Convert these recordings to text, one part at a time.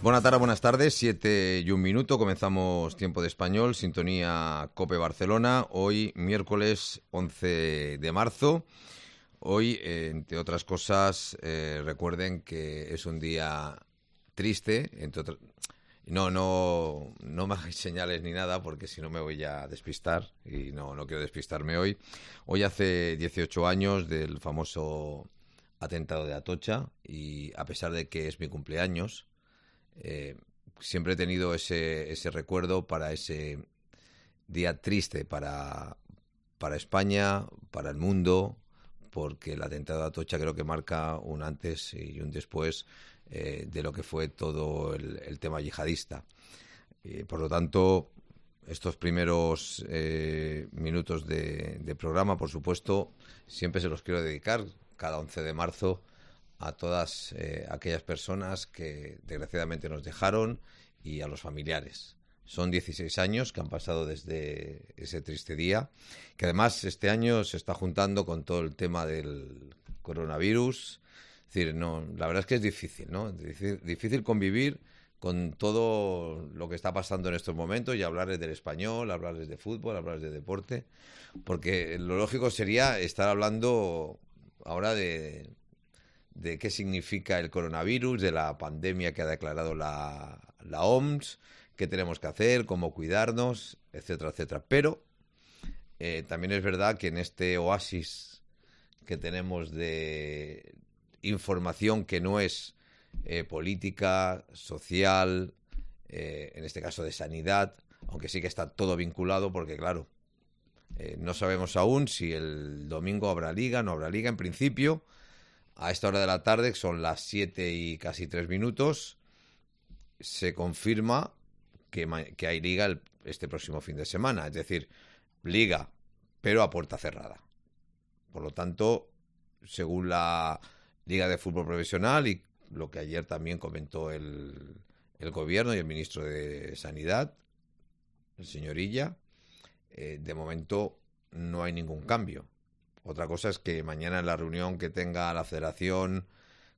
Buenas tardes, buenas tardes, 7:01, comenzamos Tiempo de Español, sintonía COPE Barcelona, hoy miércoles 11 de marzo. Hoy, entre otras cosas, recuerden que es un día triste, no me hagáis señales ni nada porque si no me voy a despistar y no quiero despistarme hoy. Hoy hace 18 años del famoso atentado de Atocha y a pesar de que es mi cumpleaños, siempre he tenido ese recuerdo para ese día triste para España, para el mundo, porque el atentado de Atocha creo que marca un antes y un después de lo que fue todo el tema yihadista. Por lo tanto, estos primeros minutos de programa, por supuesto, siempre se los quiero dedicar cada 11 de marzo a todas aquellas personas que desgraciadamente nos dejaron y a los familiares. Son 16 años que han pasado desde ese triste día, que además este año se está juntando con todo el tema del coronavirus. Es decir, la verdad es que es difícil, ¿no? Difícil convivir con todo lo que está pasando en estos momentos y hablarles del español, hablarles de fútbol, hablarles de deporte, porque lo lógico sería estar hablando ahora de qué significa el coronavirus, de la pandemia que ha declarado la OMS, qué tenemos que hacer, cómo cuidarnos, etcétera, etcétera. Pero también es verdad que en este oasis que tenemos de información que no es política, social, en este caso de sanidad, aunque sí que está todo vinculado porque, claro, no sabemos aún si el domingo habrá liga, no habrá liga. En principio, a esta hora de la tarde, que son las 7 y casi 3 minutos, se confirma que hay liga este próximo fin de semana. Es decir, liga, pero a puerta cerrada. Por lo tanto, según la Liga de Fútbol Profesional y lo que ayer también comentó el Gobierno y el Ministro de Sanidad, el señor Illa, de momento no hay ningún cambio. Otra cosa es que mañana en la reunión que tenga la Federación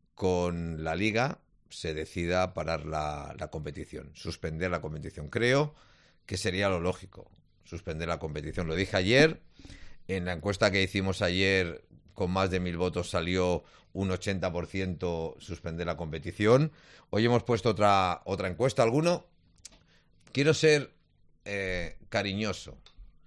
con la Liga se decida parar la competición, suspender la competición. Creo que sería lo lógico, suspender la competición. Lo dije ayer, en la encuesta que hicimos ayer con más de 1.000 votos salió un 80% suspender la competición. Hoy hemos puesto otra encuesta. Quiero ser cariñoso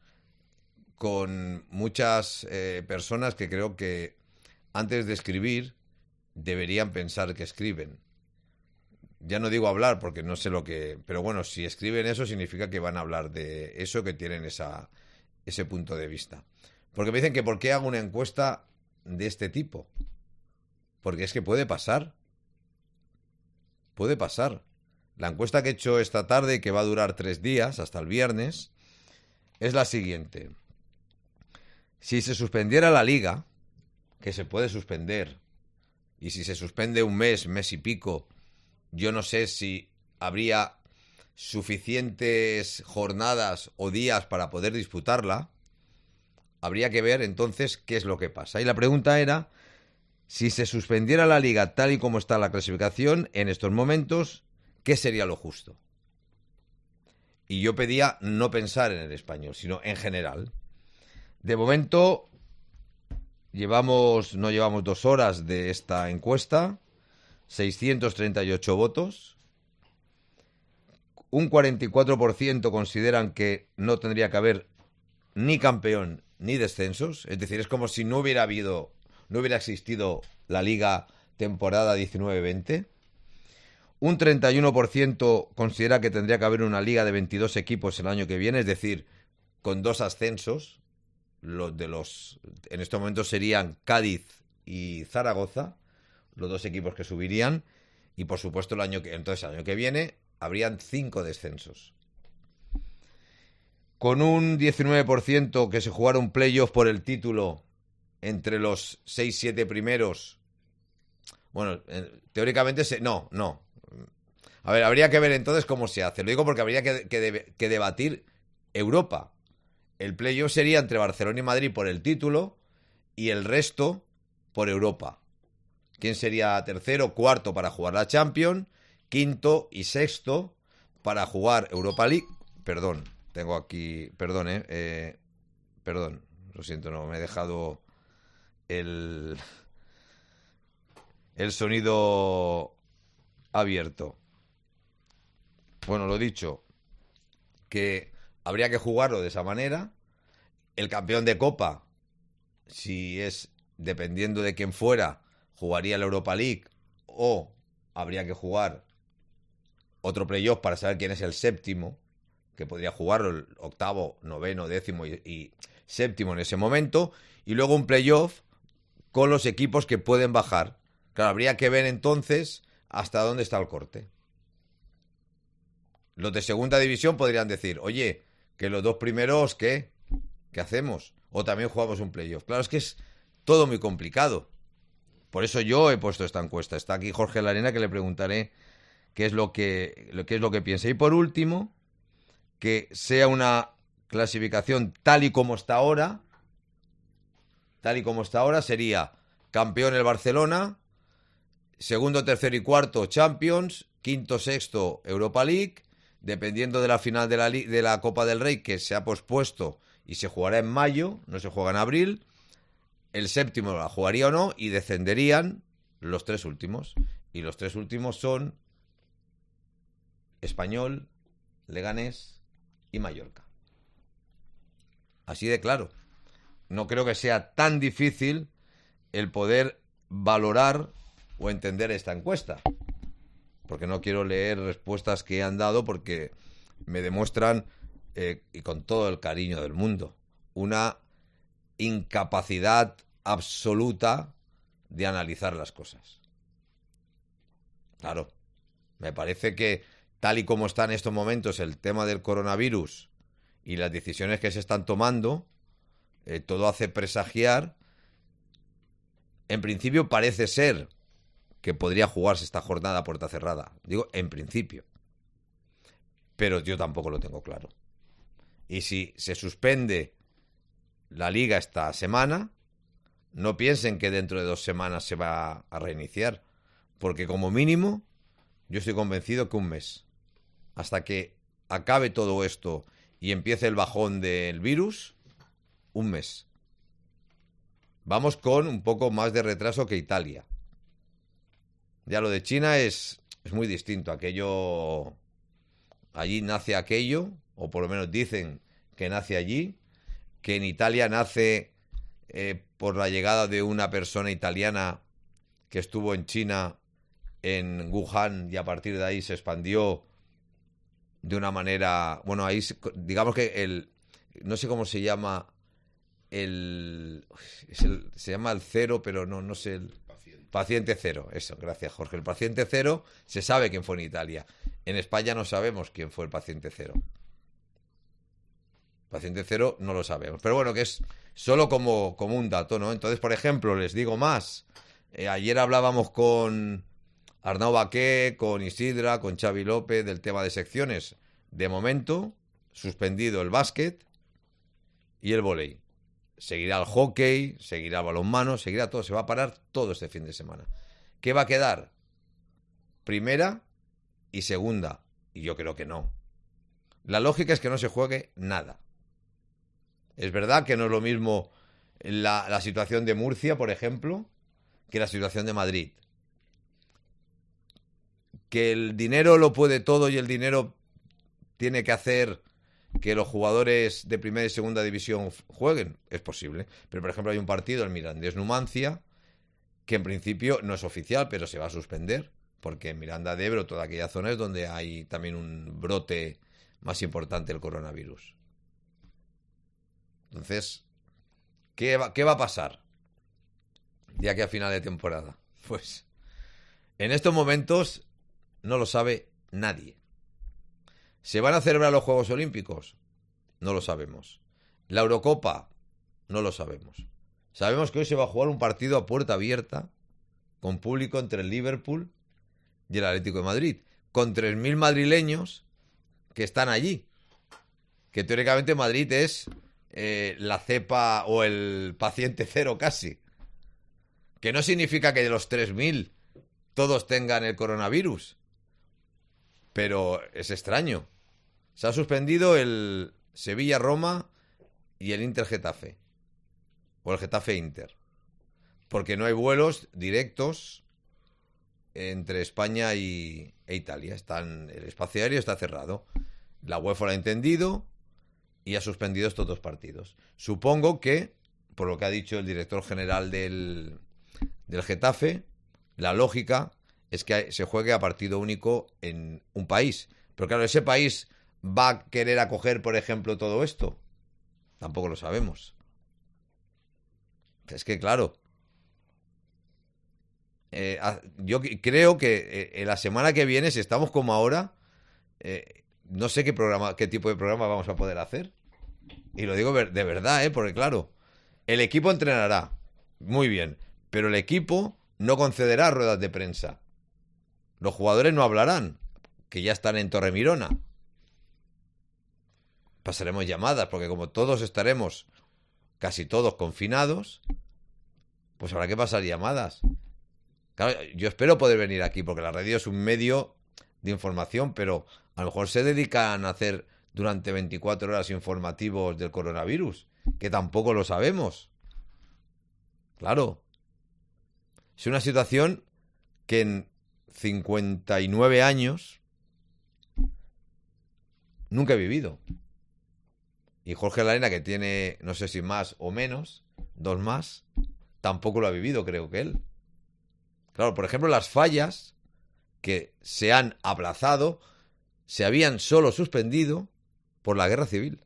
con muchas personas que creo que antes de escribir deberían pensar que escriben. Ya no digo hablar porque no sé lo que... Pero bueno, si escriben eso significa que van a hablar de eso, que tienen ese punto de vista. Porque me dicen que ¿por qué hago una encuesta de este tipo? Porque es que puede pasar. Puede pasar. La encuesta que he hecho esta tarde, que va a durar 3 días, hasta el viernes, es la siguiente. Si se suspendiera la liga, que se puede suspender, y si se suspende un mes y pico, yo no sé si habría suficientes jornadas o días para poder disputarla. Habría que ver entonces qué es lo que pasa. Y la pregunta era, si se suspendiera la liga tal y como está la clasificación en estos momentos, ¿qué sería lo justo? Y yo pedía no pensar en el español, sino en general. De momento, no llevamos 2 horas de esta encuesta, 638 votos, un 44% consideran que no tendría que haber ni campeón ni descensos, es decir, es como si no hubiera existido la Liga temporada 19-20. Un 31% considera que tendría que haber una liga de 22 equipos el año que viene, es decir, con 2 ascensos. En este momento serían Cádiz y Zaragoza, los 2 equipos que subirían, y por supuesto el año que viene habrían 5 descensos. Con un 19% que se jugara un playoff por el título entre los 6-7 primeros. Bueno, teóricamente no. A ver, habría que ver entonces cómo se hace. Lo digo porque habría que debatir Europa. El playoff sería entre Barcelona y Madrid por el título y el resto por Europa. ¿Quién sería tercero, cuarto para jugar la Champions? quinto y sexto para jugar Europa League. Perdón, tengo aquí... Perdón, perdón, lo siento, no, me he dejado el sonido abierto. Bueno, lo dicho, que habría que jugarlo de esa manera. El campeón de Copa, si es dependiendo de quién fuera, jugaría la Europa League o habría que jugar otro playoff para saber quién es el séptimo, que podría jugarlo el octavo, noveno, décimo y séptimo en ese momento, y luego un playoff con los equipos que pueden bajar. Claro, habría que ver entonces hasta dónde está el corte. Los de segunda división podrían decir, oye, que los dos primeros, ¿qué? ¿Qué hacemos? O también jugamos un playoff. Claro, es que es todo muy complicado. Por eso yo he puesto esta encuesta. Está aquí Jorge Larena, que le preguntaré qué es lo que piensa. Y por último, que sea una clasificación tal y como está ahora. Tal y como está ahora sería campeón el Barcelona, segundo, tercero y cuarto Champions, quinto, sexto Europa League, dependiendo de la final de la Copa del Rey, que se ha pospuesto y se jugará en mayo, no se juega en abril, el séptimo la jugaría o no, y descenderían los tres últimos. Y los tres últimos son Español, Leganés y Mallorca. Así de claro. No creo que sea tan difícil el poder valorar o entender esta encuesta. Porque no quiero leer respuestas que han dado porque me demuestran, y con todo el cariño del mundo, una incapacidad absoluta de analizar las cosas. Claro, me parece que tal y como está en estos momentos el tema del coronavirus y las decisiones que se están tomando, todo hace presagiar. En principio parece ser que podría jugarse esta jornada a puerta cerrada. Digo, en principio. Pero yo tampoco lo tengo claro. Y si se suspende la liga esta semana, no piensen que dentro de 2 semanas se va a reiniciar. Porque como mínimo, yo estoy convencido que un mes. Hasta que acabe todo esto y empiece el bajón del virus, un mes. Vamos con un poco más de retraso que Italia. Ya lo de China es muy distinto. Aquello... Allí nace aquello, o por lo menos dicen que nace allí, que en Italia nace por la llegada de una persona italiana que estuvo en China, en Wuhan, y a partir de ahí se expandió de una manera... Bueno, ahí digamos que no sé cómo se llama... se llama el cero, pero no sé... Paciente cero, eso, gracias Jorge. El paciente cero se sabe quién fue en Italia. En España no sabemos quién fue el paciente cero. Paciente cero no lo sabemos. Pero bueno, que es solo como un dato, ¿no? Entonces, por ejemplo, les digo más. Ayer hablábamos con Arnau Baqué, con Isidra, con Xavi López del tema de secciones. De momento, suspendido el básquet y el vóley. Seguirá el hockey, seguirá el balonmano, seguirá todo. Se va a parar todo este fin de semana. ¿Qué va a quedar? Primera y segunda. Y yo creo que no. La lógica es que no se juegue nada. Es verdad que no es lo mismo la situación de Murcia, por ejemplo, que la situación de Madrid. Que el dinero lo puede todo y el dinero tiene que hacer que los jugadores de primera y segunda división jueguen, es posible. Pero, por ejemplo, hay un partido, el Mirandés-Numancia, que en principio no es oficial, pero se va a suspender, porque en Miranda de Ebro, toda aquella zona, es donde hay también un brote más importante del coronavirus. Entonces, ¿qué va a pasar de aquí a final de temporada? Pues, en estos momentos no lo sabe nadie. ¿Se van a celebrar los Juegos Olímpicos? No lo sabemos. ¿La Eurocopa? No lo sabemos. Sabemos que hoy se va a jugar un partido a puerta abierta con público entre el Liverpool y el Atlético de Madrid, con 3.000 madrileños que están allí. Que teóricamente Madrid es la cepa o el paciente cero casi. Que no significa que de los 3.000 todos tengan el coronavirus. pero es extraño. Se ha suspendido el Sevilla-Roma y el Inter-Getafe. O el Getafe-Inter. Porque no hay vuelos directos entre España e Italia. El espacio aéreo está cerrado. La UEFA lo ha entendido y ha suspendido estos dos partidos. Supongo que, por lo que ha dicho el director general del Getafe, la lógica es que se juegue a partido único en un país. Pero claro, ¿ese país va a querer acoger, por ejemplo, todo esto? Tampoco lo sabemos. Es que, claro, yo creo que la semana que viene, si estamos como ahora, no sé qué tipo de programa vamos a poder hacer. Y lo digo de verdad, porque claro, el equipo entrenará muy bien, pero el equipo no concederá ruedas de prensa. Los jugadores no hablarán, que ya están en Torremirona. Pasaremos llamadas, porque como todos estaremos, casi todos confinados, pues habrá que pasar llamadas. Claro, yo espero poder venir aquí, porque la radio es un medio de información, pero a lo mejor se dedican a hacer durante 24 horas informativos del coronavirus, que tampoco lo sabemos. Claro. Es una situación que en 59 años nunca he vivido. Y Jorge Larena, que tiene, no sé si más o menos, 2 más, tampoco lo ha vivido, creo que él. Claro, por ejemplo, las fallas que se han aplazado se habían solo suspendido por la guerra civil.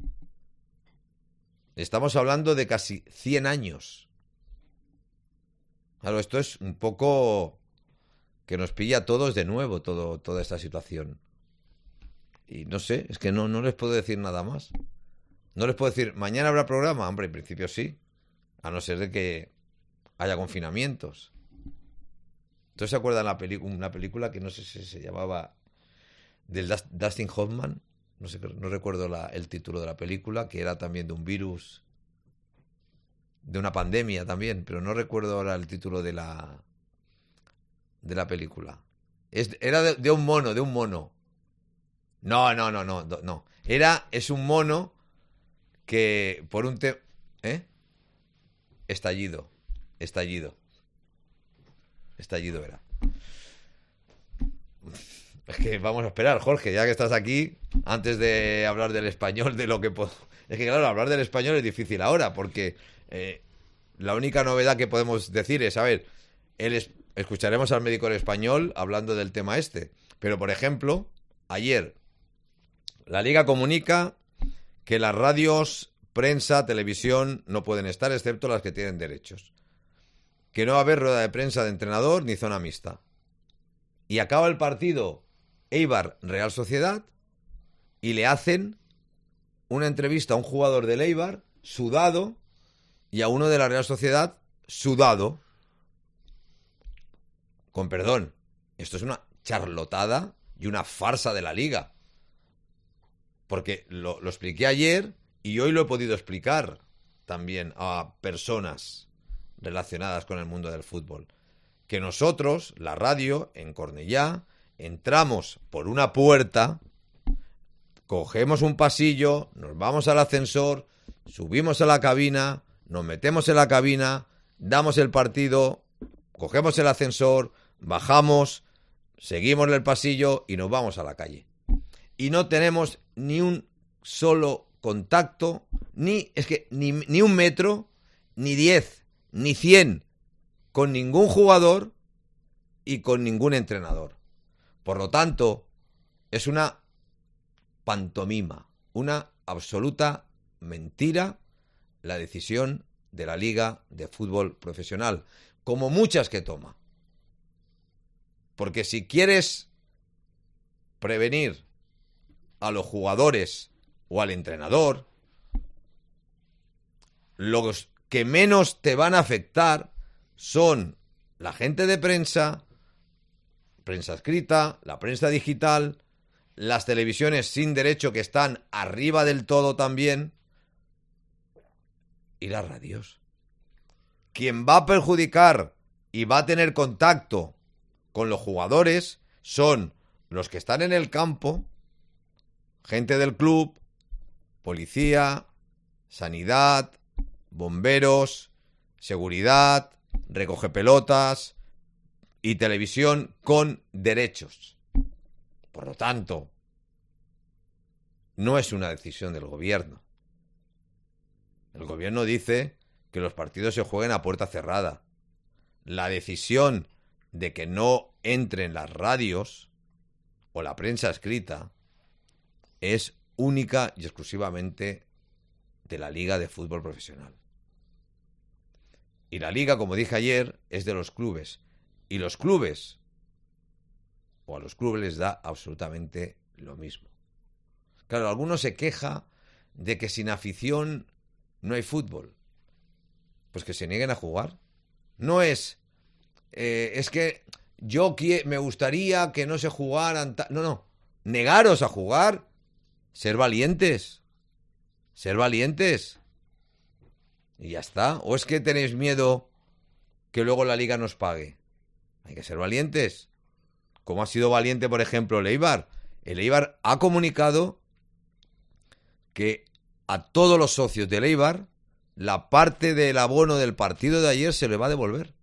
Estamos hablando de casi 100 años. Claro, esto es un poco que nos pilla a todos de nuevo, toda esta situación. Y no sé, es que no les puedo decir nada más. No les puedo decir, ¿mañana habrá programa? Hombre, en principio sí. A no ser de que haya confinamientos. ¿Entonces se acuerdan una película que no sé si se llamaba del Dustin Hoffman? No recuerdo el título de la película, que era también de un virus, de una pandemia también, pero no recuerdo ahora el título de la película. Era de un mono. No. Es un mono que por un tema... Estallido era. Es que vamos a esperar, Jorge, ya que estás aquí, antes de hablar del español, de lo que puedo... Es que claro, hablar del español es difícil ahora, porque la única novedad que podemos decir es, a ver, escucharemos al médico del español hablando del tema este, pero por ejemplo, ayer la Liga comunica que las radios, prensa, televisión no pueden estar, excepto las que tienen derechos. Que no va a haber rueda de prensa de entrenador ni zona mixta. Y acaba el partido Eibar-Real Sociedad y le hacen una entrevista a un jugador del Eibar sudado y a uno de la Real Sociedad sudado. Con perdón, esto es una charlotada y una farsa de la Liga. Porque lo expliqué ayer y hoy lo he podido explicar también a personas relacionadas con el mundo del fútbol. Que nosotros, la radio, en Cornellá, entramos por una puerta, cogemos un pasillo, nos vamos al ascensor, subimos a la cabina, nos metemos en la cabina, damos el partido, cogemos el ascensor, bajamos, seguimos el pasillo y nos vamos a la calle. Y no tenemos ni un solo contacto, ni un metro, ni 10, ni 100, con ningún jugador y con ningún entrenador. Por lo tanto, es una pantomima, una absoluta mentira la decisión de la Liga de Fútbol Profesional, como muchas que toma. Porque si quieres prevenir a los jugadores o al entrenador, los que menos te van a afectar son la gente de prensa, prensa escrita, la prensa digital, las televisiones sin derecho que están arriba del todo también, y las radios. Quien va a perjudicar y va a tener contacto con los jugadores son Los que están en el campo, gente del club, policía, sanidad, bomberos, seguridad, recoge pelotas y televisión con derechos. Por lo tanto, no es una decisión del gobierno. El gobierno dice que los partidos se jueguen a puerta cerrada. La decisión de que no entren las radios o la prensa escrita es única y exclusivamente de la Liga de Fútbol Profesional. Y la Liga, como dije ayer, es de los clubes. Y los clubes, o a los clubes les da absolutamente lo mismo. Claro, alguno se queja de que sin afición no hay fútbol. Pues que se nieguen a jugar. No es que me gustaría que no se jugaran... No. Negaros a jugar. Ser valientes. Ser valientes. Y ya está. ¿O es que tenéis miedo que luego la Liga nos pague? Hay que ser valientes. Como ha sido valiente, por ejemplo, el Eibar. El Eibar ha comunicado que a todos los socios del Eibar la parte del abono del partido de ayer se le va a devolver.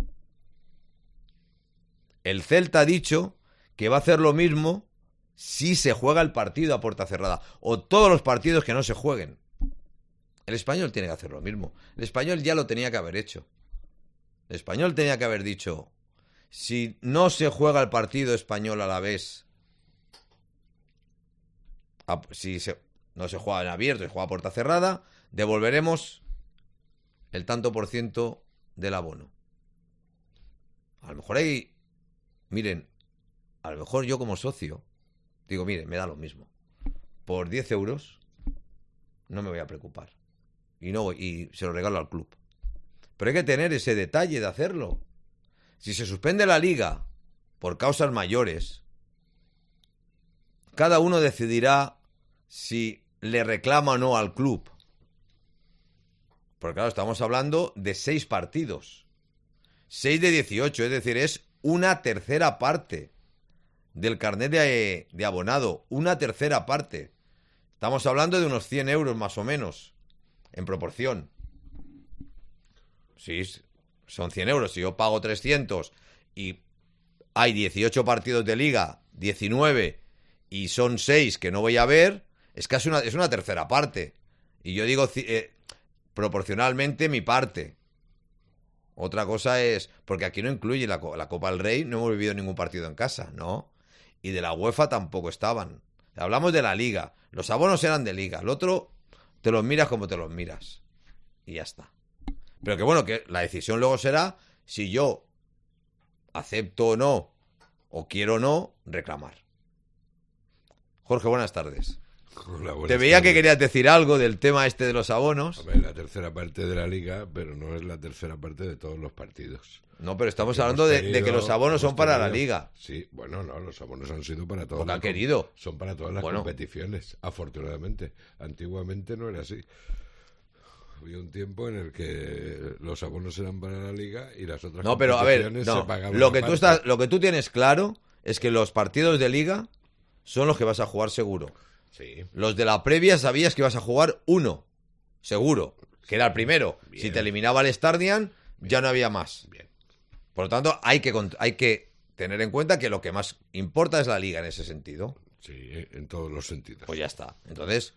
El Celta ha dicho que va a hacer lo mismo si se juega el partido a puerta cerrada o todos los partidos que no se jueguen. El Español tiene que hacer lo mismo. El Español ya lo tenía que haber hecho. El Español tenía que haber dicho: si no se juega el partido Español Alavés, no se juega en abierto, se juega a puerta cerrada, devolveremos el tanto por ciento del abono. A lo mejor miren, a lo mejor yo como socio digo, miren, me da lo mismo. Por 10 euros no me voy a preocupar. Y se lo regalo al club. Pero hay que tener ese detalle de hacerlo. Si se suspende la liga por causas mayores, cada uno decidirá si le reclama o no al club. Porque claro, estamos hablando de 6 partidos. 6 de 18, es decir, es una tercera parte del carnet de abonado. Una tercera parte. Estamos hablando de unos 100 euros más o menos, en proporción. Sí, son 100 euros. Si yo pago 300 y hay 18 partidos de liga, 19, y son 6 que no voy a ver, es casi es una tercera parte. Y yo digo proporcionalmente mi parte. Otra cosa es, porque aquí no incluye la Copa del Rey, no hemos vivido ningún partido en casa, ¿no? Y de la UEFA tampoco estaban. Hablamos de la liga. Los abonos eran de liga. El otro te los miras como te los miras. Y ya está. Pero que bueno, que la decisión luego será si yo acepto o no, o quiero o no, reclamar. Jorge, buenas tardes. Hola, buenas Te veía tardes. que querías decir algo del tema este de los abonos. A ver, la tercera parte de la liga, pero no es la tercera parte de todos los partidos. No, pero estamos Porque hablando de que los abonos son para la liga. Sí, bueno, no, los abonos han sido para todas Porque ha querido. Son para todas las competiciones, afortunadamente. Antiguamente no era así. Había un tiempo en el que los abonos eran para la liga y las otras competiciones se pagaban aparte. Lo que tú tienes claro es que los partidos de liga son los que vas a jugar seguro. Sí. Los de la previa sabías que ibas a jugar uno, seguro, que era el primero. Bien. Si te eliminaba el Stardian, ya no había más. Bien. Por lo tanto, hay que tener en cuenta que lo que más importa es la liga en ese sentido. Sí, en todos los sentidos. Pues ya está. Entonces,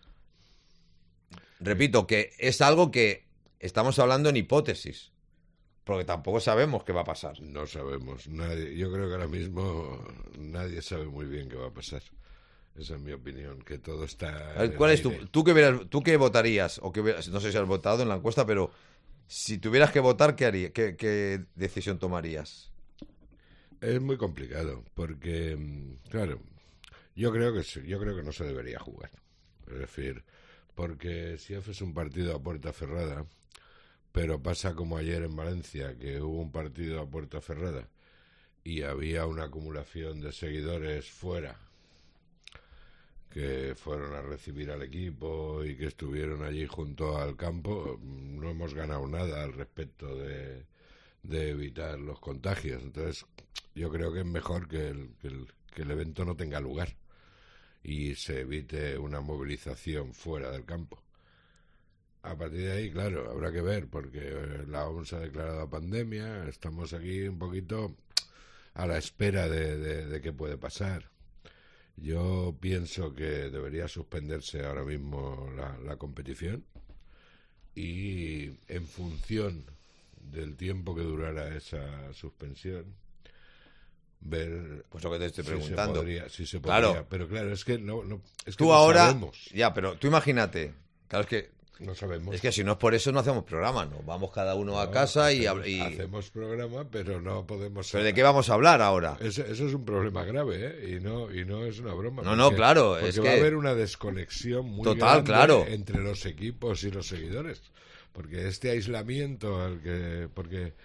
repito que es algo que estamos hablando en hipótesis, porque tampoco sabemos qué va a pasar. No sabemos. Yo creo que ahora mismo nadie sabe muy bien qué va a pasar. Esa es mi opinión, que todo está... A ver, ¿cuál es tú qué votarías? No sé si has votado en la encuesta, pero si tuvieras que votar, ¿qué decisión tomarías? Es muy complicado, porque, claro, yo creo que no se debería jugar. Es decir, porque si haces un partido a puerta cerrada, pero pasa como ayer en Valencia, que hubo un partido a puerta cerrada y había una acumulación de seguidores fuera, que fueron a recibir al equipo y que estuvieron allí junto al campo, no hemos ganado nada al respecto de evitar los contagios. Entonces, yo creo que es mejor que el evento no tenga lugar y se evite una movilización fuera del campo. A partir de ahí, claro, habrá que ver, porque la OMS ha declarado pandemia, estamos aquí un poquito a la espera de qué puede pasar. Yo pienso que debería suspenderse ahora mismo la competición y en función del tiempo que durara esa suspensión, ver pues lo que te estoy preguntando. Si se podría. Claro. Pero claro, es que no es que Tú no ahora, sabemos. ya, pero tú imagínate, claro, es que No sabemos. Es que si no es por eso no hacemos programa, ¿no? Vamos cada uno a casa hacemos programa, pero no podemos... ¿Pero de qué vamos a hablar ahora? Eso es un problema grave, ¿eh? Y no es una broma. No, claro. Porque es va a que... haber una desconexión muy total, grande claro. entre los equipos y los seguidores. Porque este aislamiento porque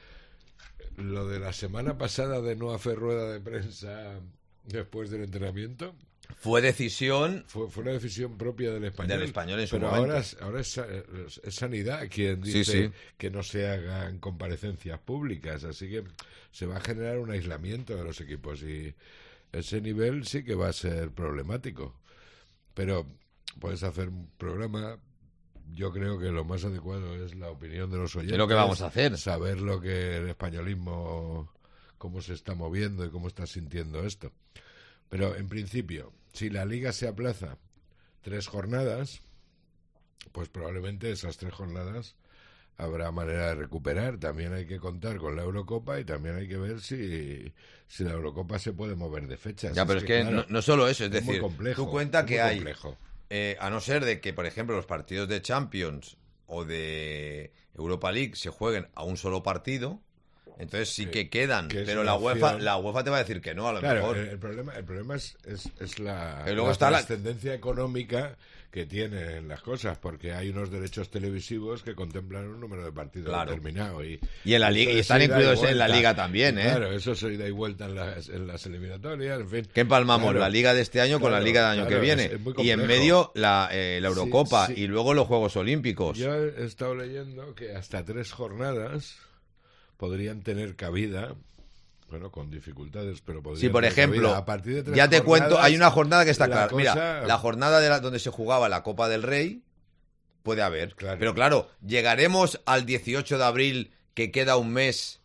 lo de la semana pasada de no hacer rueda de prensa después del entrenamiento... Fue decisión... Fue una decisión propia del Español. Del Español en su pero momento. ahora es Sanidad quien dice Sí. que no se hagan comparecencias públicas. Así que se va a generar un aislamiento de los equipos. Y ese nivel sí que va a ser problemático. Pero puedes hacer un programa... Yo creo que lo más adecuado es la opinión de los oyentes. Es lo que vamos a hacer. Saber lo que el españolismo, cómo se está moviendo y cómo está sintiendo esto. Pero en principio, si la Liga se aplaza 3 jornadas, pues probablemente esas 3 jornadas habrá manera de recuperar. También hay que contar con la Eurocopa y también hay que ver si la Eurocopa se puede mover de fechas. Ya, pero es que claro, no solo eso, es decir, muy complejo, tú cuenta que hay... complejo. A no ser de que, por ejemplo, los partidos de Champions o de Europa League se jueguen a un solo partido, entonces sí que quedan, que es pero una la UEFA te va a decir que no, a lo Claro, mejor. el problema es la Pero luego está trascendencia económica que tienen las cosas, porque hay unos derechos televisivos que contemplan un número de partidos determinado. Y en la liga, y están incluidos en la liga también, ¿eh? Claro, eso se ida y vuelta en las eliminatorias, en fin. ¿Qué empalmamos? Claro, la liga de este año con la liga del año que viene. Es muy y en complejo. medio la Eurocopa Sí. y luego los Juegos Olímpicos. Yo he estado leyendo que hasta 3 jornadas podrían tener cabida, bueno, con dificultades, pero podrían Sí, por tener ejemplo, cabida. A partir de 3 ya te jornadas, cuento, hay una jornada que está la clara. Mira, cosa- la jornada donde se jugaba la Copa del Rey puede haber. Claro. Pero claro, llegaremos al 18 de abril, que queda un mes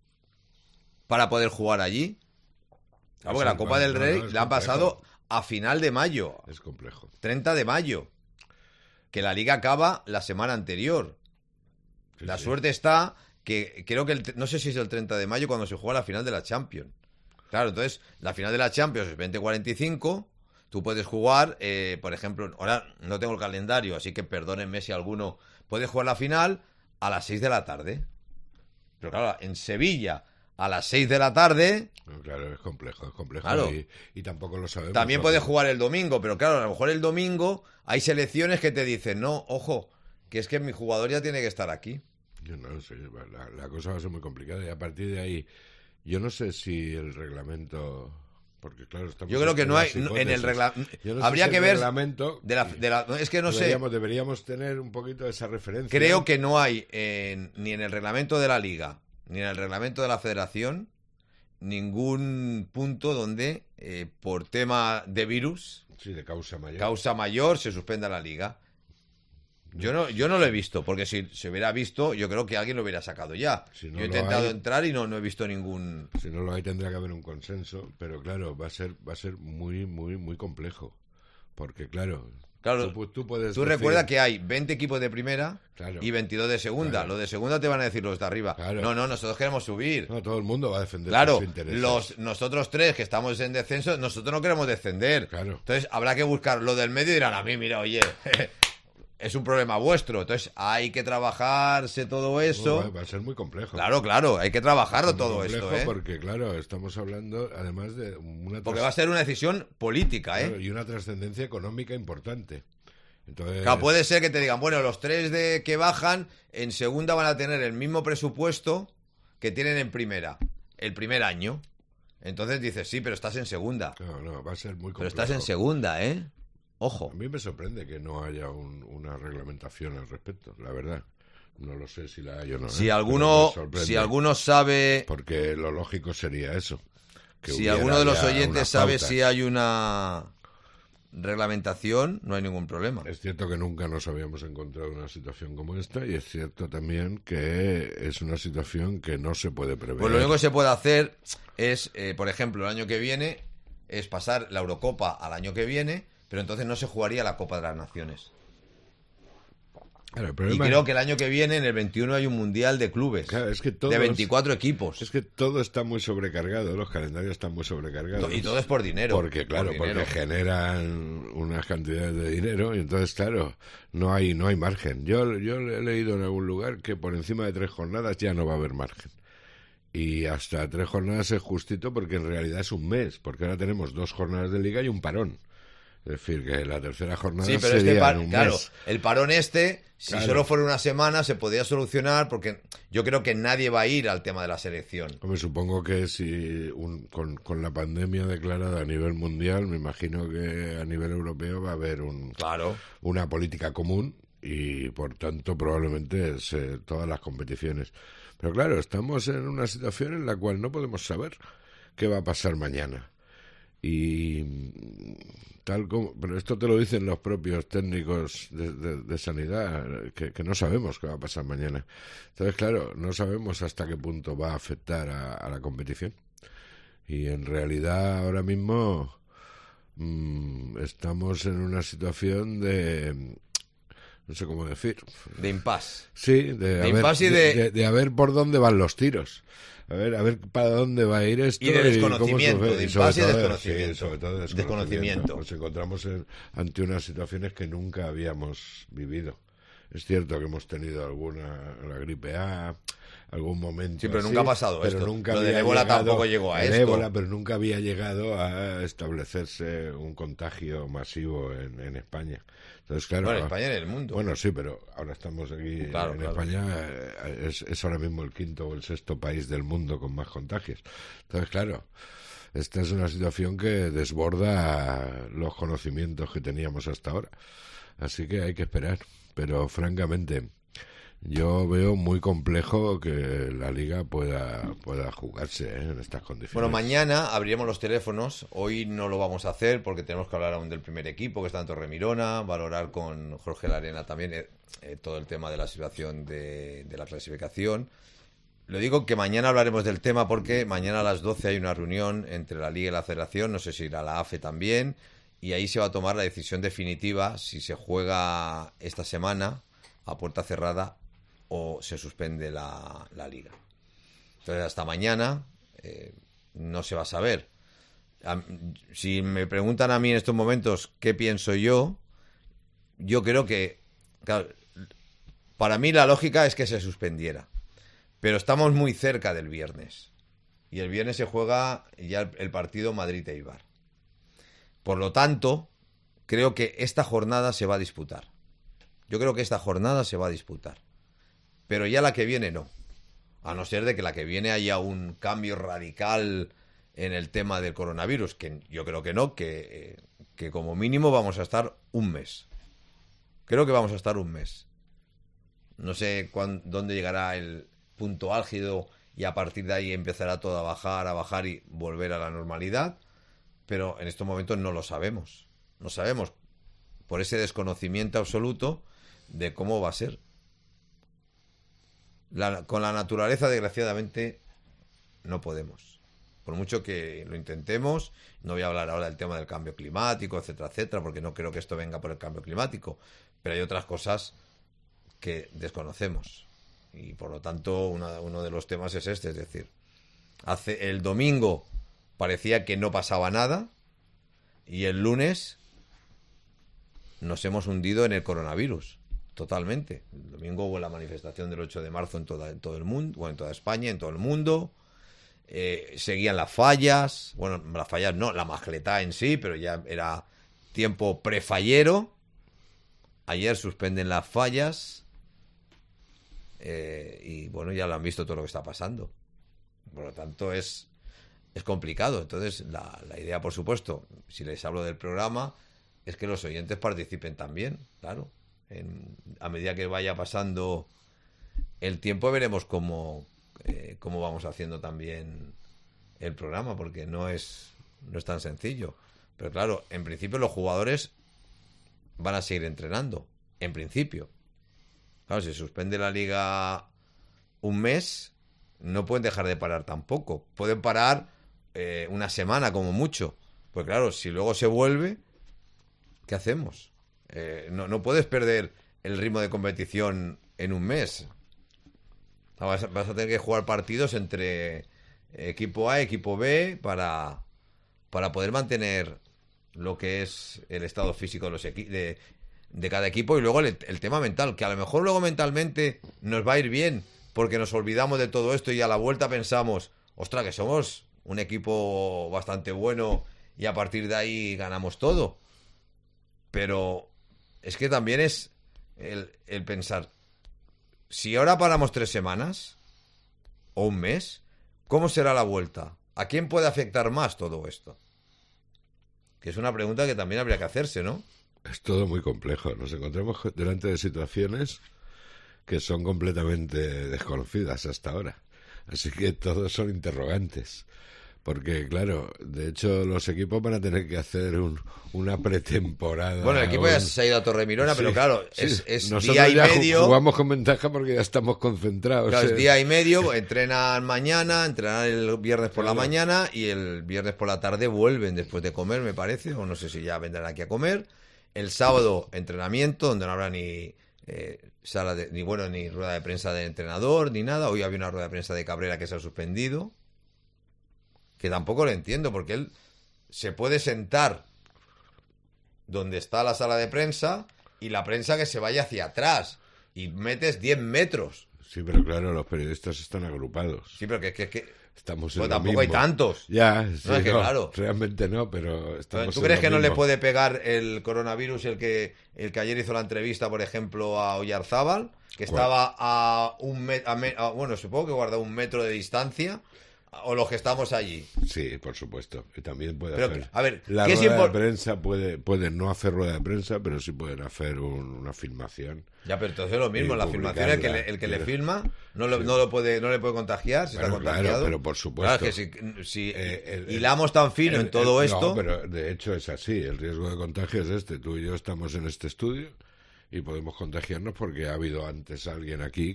para poder jugar allí. Claro, porque la Copa del Rey la han pasado a final de mayo, Es complejo. 30 de mayo, que la liga acaba la semana anterior. Sí, La sí. suerte está que creo que no sé si es el 30 de mayo cuando se juega la final de la Champions. Claro, entonces la final de la Champions es 20:45. Tú puedes jugar, por ejemplo, ahora no tengo el calendario, así que perdónenme si alguno puedes jugar la final a las 6 de la tarde. Pero claro, en Sevilla a las 6 de la tarde No, claro, es complejo. Claro. Y tampoco lo sabemos. también porque- puedes jugar el domingo, pero claro, a lo mejor el domingo hay selecciones que te dicen, no, ojo, que es que mi jugador ya tiene que estar aquí. Yo no sé, la cosa va a ser muy complicada y a partir de ahí, yo no sé si el reglamento... Porque claro, estamos Yo creo que no hay las en el hipótesis. reglamento. Yo no sé Habría si que el ver reglamento, es que no sé. Deberíamos tener un poquito esa referencia. Creo que no hay ni en el reglamento de la liga ni en el reglamento de la federación ningún punto donde por tema de virus, Sí, de causa mayor. causa mayor, se suspenda la liga. Yo no lo he visto, porque si se hubiera visto, yo creo que alguien lo hubiera sacado ya. Si no Yo he lo intentado hay- entrar y no he visto ningún... Si no lo hay, tendrá que haber un consenso, pero claro, va a ser muy, muy, muy complejo. Porque claro, Claro, tú puedes tú decir- recuerdas que hay 20 equipos de primera Claro. y 22 de segunda. Claro. Los de segunda te van a decir los de arriba. Claro. No, nosotros queremos subir. No, todo el mundo va a defender Claro, sus intereses. nosotros 3 que estamos en descenso, nosotros no queremos descender. Claro. Entonces habrá que buscar lo del medio y dirán a mí, mira, oye, es un problema vuestro. Entonces hay que trabajarse todo eso. No, va a ser muy complejo. Claro, hay que trabajarlo Muy todo complejo esto, ¿eh? Porque claro, estamos hablando además de una Porque va a ser una decisión política, ¿eh? claro, y una trascendencia económica importante. Entonces, Claro, puede ser que te digan, bueno, los 3 que bajan en segunda van a tener el mismo presupuesto que tienen en primera, el primer año. Entonces dices, sí, pero estás en segunda. no, va a ser muy complejo. Pero estás en segunda, ¿eh? Ojo. A mí me sorprende que no haya una reglamentación al respecto, la verdad. No lo sé si la hay o no. Si Pero alguno, me sorprende, si alguno sabe... Porque lo lógico sería eso. que si hubiera alguno de los ya oyentes unas sabe pautas. si hay una reglamentación, no hay ningún problema. Es cierto que nunca nos habíamos encontrado en una situación como esta y es cierto también que es una situación que no se puede prever. Pues lo único que se puede hacer es, por ejemplo, el año que viene, es pasar la Eurocopa al año que viene, pero entonces no se jugaría la Copa de las Naciones. Claro, el Y problema creo que el año que viene, en el 21, hay un Mundial de clubes. Claro, es que de todos- 24 equipos. es que todo está muy sobrecargado, los calendarios están muy sobrecargados. Y todo es por dinero. Porque, claro, por dinero. porque generan unas cantidades de dinero y entonces, claro, no hay margen. Yo he leído en algún lugar que por encima de 3 jornadas ya no va a haber margen. Y hasta 3 jornadas es justito porque en realidad es un mes, porque ahora tenemos 2 jornadas de liga y un parón. Es decir, que la tercera jornada Sí, pero sería en un claro, mes. el parón si Claro. solo fuera una semana, se podría solucionar, porque yo creo que nadie va a ir al tema de la selección. Hombre, supongo que si con la pandemia declarada a nivel mundial, me imagino que a nivel europeo va a haber Claro. una política común y por tanto probablemente todas las competiciones. Pero claro, estamos en una situación en la cual no podemos saber qué va a pasar mañana. Y pero esto te lo dicen los propios técnicos de sanidad, que no sabemos qué va a pasar mañana. Entonces, claro, no sabemos hasta qué punto va a afectar a la competición. Y en realidad ahora mismo estamos en una situación no sé cómo decir. De impasse. Sí, impasse y de a ver por dónde van los tiros. A ver para dónde va a ir esto. Y de desconocimiento, cómo de y sobre impasse y todo- desconocimiento. sí, sobre todo Desconocimiento. Nos encontramos ante unas situaciones que nunca habíamos vivido. Es cierto que hemos tenido la gripe A, algún momento. Sí, pero así, nunca ha pasado pero esto. nunca Lo del había ébola llegado- tampoco llegó a el esto. ébola, pero nunca había llegado a establecerse un contagio masivo en España. Entonces, claro, Bueno, en España y en el mundo. bueno, sí, pero ahora estamos aquí Claro, en claro. España, es ahora mismo el 5º o el 6º país del mundo con más contagios. Entonces, claro, esta es una situación que desborda los conocimientos que teníamos hasta ahora. Así que hay que esperar. Pero, francamente, yo veo muy complejo que la Liga pueda jugarse en estas condiciones. Bueno, mañana abriremos los teléfonos. Hoy no lo vamos a hacer porque tenemos que hablar aún del primer equipo, que está en Torremirona, valorar con Jorge Larena también todo el tema de la situación de la clasificación. Lo digo que mañana hablaremos del tema porque mañana a las 12 hay una reunión entre la Liga y la Federación, no sé si irá la AFE también, y ahí se va a tomar la decisión definitiva si se juega esta semana a puerta cerrada o se suspende la Liga. Entonces hasta mañana no se va a saber. Si me preguntan a mí en estos momentos qué pienso yo creo que, claro, para mí la lógica es que se suspendiera. Pero estamos muy cerca del viernes. Y el viernes se juega ya el partido Madrid-Eibar. Por lo tanto, creo que esta jornada se va a disputar. Yo creo que esta jornada se va a disputar. Pero ya la que viene no. A no ser de que la que viene haya un cambio radical en el tema del coronavirus. Que yo creo que no, que como mínimo vamos a estar un mes. Creo que vamos a estar un mes. No sé dónde llegará el punto álgido y a partir de ahí empezará todo a bajar y volver a la normalidad, pero en estos momentos no lo sabemos. No sabemos por ese desconocimiento absoluto de cómo va a ser. Con la naturaleza, desgraciadamente, no podemos. Por mucho que lo intentemos, no voy a hablar ahora del tema del cambio climático, etcétera, etcétera, porque no creo que esto venga por el cambio climático, pero hay otras cosas que desconocemos. Y por lo tanto, uno de los temas es este, es decir, el domingo parecía que no pasaba nada y el lunes nos hemos hundido en el coronavirus, totalmente. El domingo hubo la manifestación del 8 de marzo en todo el mundo, bueno, en toda España, en todo el mundo. Seguían las fallas, bueno, las fallas no, la majletá en sí, pero ya era tiempo prefallero. Ayer suspenden las fallas. Y bueno, ya lo han visto todo lo que está pasando. Por lo tanto es complicado. Entonces la idea, por supuesto, si les hablo del programa, es que los oyentes participen también, claro. A medida que vaya pasando el tiempo veremos cómo vamos haciendo también el programa, porque no es tan sencillo. Pero claro, en principio los jugadores van a seguir entrenando. En principio. Claro, si suspende la liga un mes, no pueden dejar de parar tampoco. Pueden parar una semana como mucho. Pues claro, si luego se vuelve, ¿qué hacemos? No puedes perder el ritmo de competición en un mes. Vas a tener que jugar partidos entre equipo A, equipo B, para poder mantener lo que es el estado físico de, de cada equipo. Y luego el tema mental, que a lo mejor luego mentalmente nos va a ir bien, porque nos olvidamos de todo esto y a la vuelta pensamos, ostras, que somos un equipo bastante bueno y a partir de ahí ganamos todo. Pero es que también es el pensar, si ahora paramos 3 semanas o un mes, ¿cómo será la vuelta? ¿A quién puede afectar más todo esto? Que es una pregunta que también habría que hacerse, ¿no? Es todo muy complejo. Nos encontramos delante de situaciones que son completamente desconocidas hasta ahora. Así que todos son interrogantes. Porque, claro, de hecho los equipos van a tener que hacer una pretemporada. Bueno, el equipo ya se ha ido a Torremirona, pero claro, sí. es Nosotros día y ya medio. Jugamos con ventaja porque ya estamos concentrados. Claro, es día y medio, entrenan mañana, entrenan el viernes por la mañana y el viernes por la tarde vuelven después de comer, me parece, o no sé si ya vendrán aquí a comer. El sábado, entrenamiento, donde no habrá ni sala ni rueda de prensa de entrenador, ni nada. Hoy había una rueda de prensa de Cabrera que se ha suspendido. Que tampoco lo entiendo, porque él se puede sentar donde está la sala de prensa y la prensa que se vaya hacia atrás y metes 10 metros. Sí, pero claro, los periodistas están agrupados. Sí, pero que estamos pues en tampoco lo mismo. hay tantos. Ya, sí, No, es que claro. Realmente no, pero estamos ¿Tú en crees lo que no le mismo. puede pegar el coronavirus el que ayer hizo la entrevista, por ejemplo, a Oyarzábal, que estaba a bueno, supongo que guarda 1 metro de distancia, o los que estamos allí? Sí, por supuesto. Y también puede Pero, hacer. a ver, La ¿qué es rueda de prensa puede no hacer rueda de prensa, pero sí pueden hacer una filmación. Ya, pero entonces es lo mismo. Y La filmación, el que le filma, no le puede contagiar si Bueno, está contagiado. claro, pero por supuesto. Claro, es que si hilamos tan fino en todo esto. No, pero de hecho es así. El riesgo de contagio es este. Tú y yo estamos en este estudio y podemos contagiarnos porque ha habido antes alguien aquí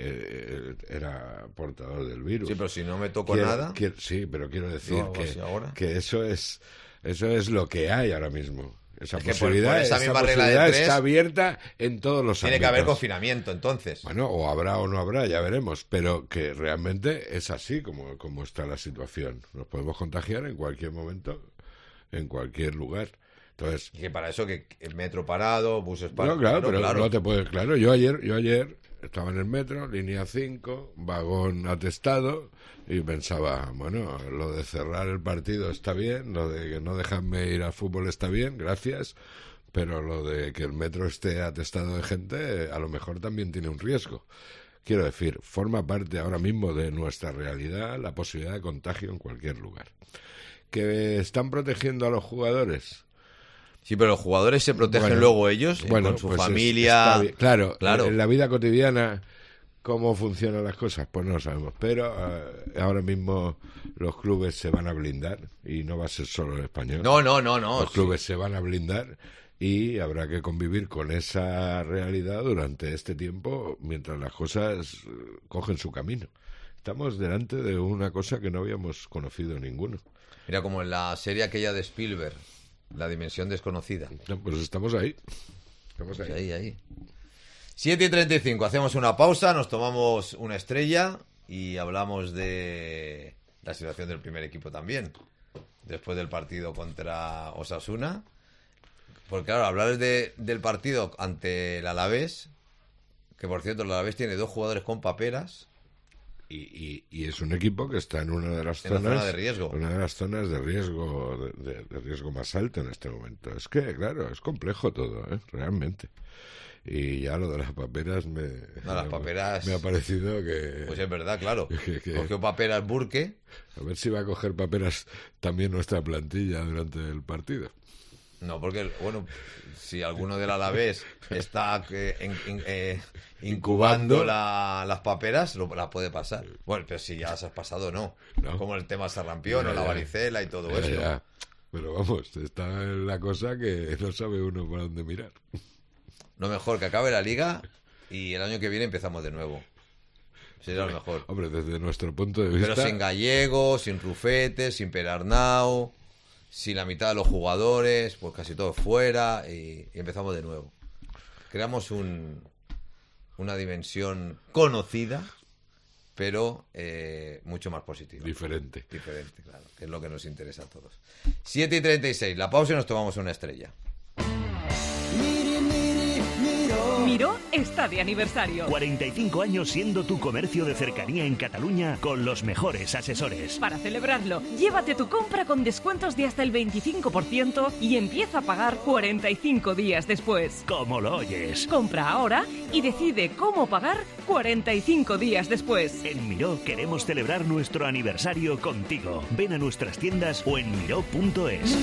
que era portador del virus. Sí, pero si no me toco nada. Sí, pero quiero decir ahora. que eso es lo que hay ahora mismo. Esa Es que posibilidad, por esa misma regla de posibilidad 3, está abierta en todos los tiene ámbitos. que haber confinamiento, entonces. Bueno, o habrá o no habrá, ya veremos. Pero que realmente es así como está la situación. Nos podemos contagiar en cualquier momento, en cualquier lugar. Entonces, Y que para eso que el metro parado, buses parados. no, claro, pero claro. no te puedes. Claro, yo ayer estaba en el metro, línea 5, vagón atestado, y pensaba, bueno, lo de cerrar el partido está bien, lo de que no dejarme ir al fútbol está bien, gracias, pero lo de que el metro esté atestado de gente, a lo mejor también tiene un riesgo. Quiero decir, forma parte ahora mismo de nuestra realidad la posibilidad de contagio en cualquier lugar. ¿Que están protegiendo a los jugadores? Sí, pero los jugadores se protegen luego ellos, con su pues familia. está bien. Claro, Claro. En la vida cotidiana, ¿cómo funcionan las cosas? Pues no lo sabemos. Pero ahora mismo los clubes se van a blindar y no va a ser solo el español. No. Los clubes se van a blindar y habrá que convivir con esa realidad durante este tiempo mientras las cosas cogen su camino. Estamos delante de una cosa que no habíamos conocido ninguno. Mira, como en la serie aquella de Spielberg, La Dimensión Desconocida. No, pues estamos ahí. Pues ahí. 7:35, hacemos una pausa, nos tomamos una estrella y hablamos de la situación del primer equipo también, después del partido contra Osasuna. Porque claro, hablar del partido ante el Alavés, que por cierto el Alavés tiene 2 jugadores con paperas. Y es un equipo que está en una de las En zonas la zona de riesgo. Una de las zonas de riesgo de riesgo más alto en este momento. Es que, claro, es complejo todo, realmente. Y ya lo de las paperas Las paperas me ha parecido que... Pues es verdad, claro. que- Cogió paperas Burke. A ver si va a coger paperas también nuestra plantilla durante el partido. No, porque, bueno, si alguno del Alavés está incubando las paperas, las puede pasar. Bueno, pero si ya las has pasado, no. Como el tema sarampión o la varicela y todo eso. Ya. Pero vamos, está la cosa que no sabe uno por dónde mirar. Lo mejor, que acabe la liga y el año que viene empezamos de nuevo. Sería lo mejor. Hombre, desde nuestro punto de vista... Pero sin Gallego, sin Rufete, sin Perarnau, sin la mitad de los jugadores, pues casi todos fuera y empezamos de nuevo. Creamos una dimensión conocida, pero mucho más positiva. Diferente, claro, que es lo que nos interesa a todos. 7:36, la pausa y nos tomamos una estrella. Miró está de aniversario. 45 años siendo tu comercio de cercanía en Cataluña con los mejores asesores. Para celebrarlo, llévate tu compra con descuentos de hasta el 25% y empieza a pagar 45 días después. ¿Cómo lo oyes? Compra ahora y decide cómo pagar 45 días después. En Miró queremos celebrar nuestro aniversario contigo. Ven a nuestras tiendas o en miró.es.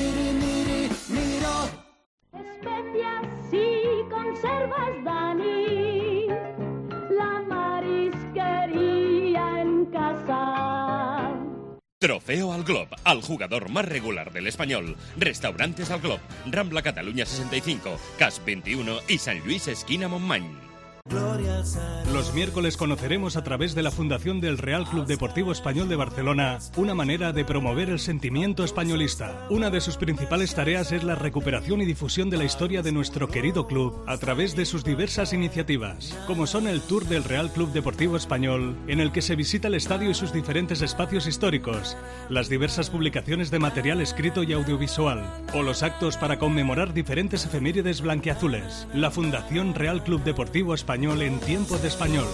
Especias y conservas Dani, la marisquería en casa. Trofeo al Glob, al jugador más regular del Español. Restaurantes al Glob, Rambla Cataluña 65, Cas 21 y San Luis esquina Montmany. Los miércoles conoceremos a través de la Fundación del Real Club Deportivo Español de Barcelona una manera de promover el sentimiento españolista. Una de sus principales tareas es la recuperación y difusión de la historia de nuestro querido club a través de sus diversas iniciativas, como son el Tour del Real Club Deportivo Español, en el que se visita el estadio y sus diferentes espacios históricos, las diversas publicaciones de material escrito y audiovisual, o los actos para conmemorar diferentes efemérides blanquiazules. La Fundación Real Club Deportivo Español en tiempo de español.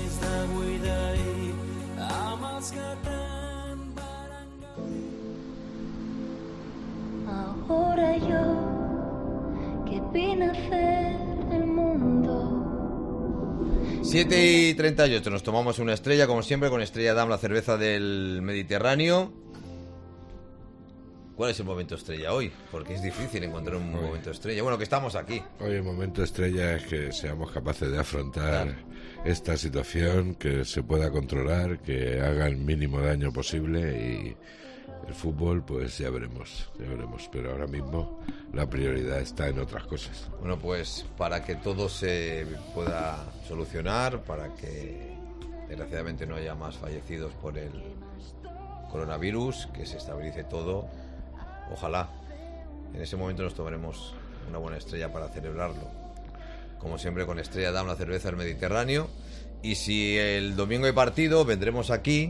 Ahora yo, que vine a hacer el mundo. 7:38, nos tomamos una estrella, como siempre, con Estrella Damm, la cerveza del Mediterráneo. ¿Cuál es el momento estrella hoy? Porque es difícil encontrar un momento estrella. Bueno, que estamos aquí. Hoy el momento estrella es que seamos capaces de afrontar esta situación, que se pueda controlar, que haga el mínimo daño posible y el fútbol, pues ya veremos. Pero ahora mismo la prioridad está en otras cosas. Bueno, pues para que todo se pueda solucionar, para que desgraciadamente no haya más fallecidos por el coronavirus, que se estabilice todo. Ojalá. En ese momento nos tomaremos una buena estrella para celebrarlo. Como siempre, con Estrella Damm, la cerveza del Mediterráneo. Y si el domingo hay partido, vendremos aquí,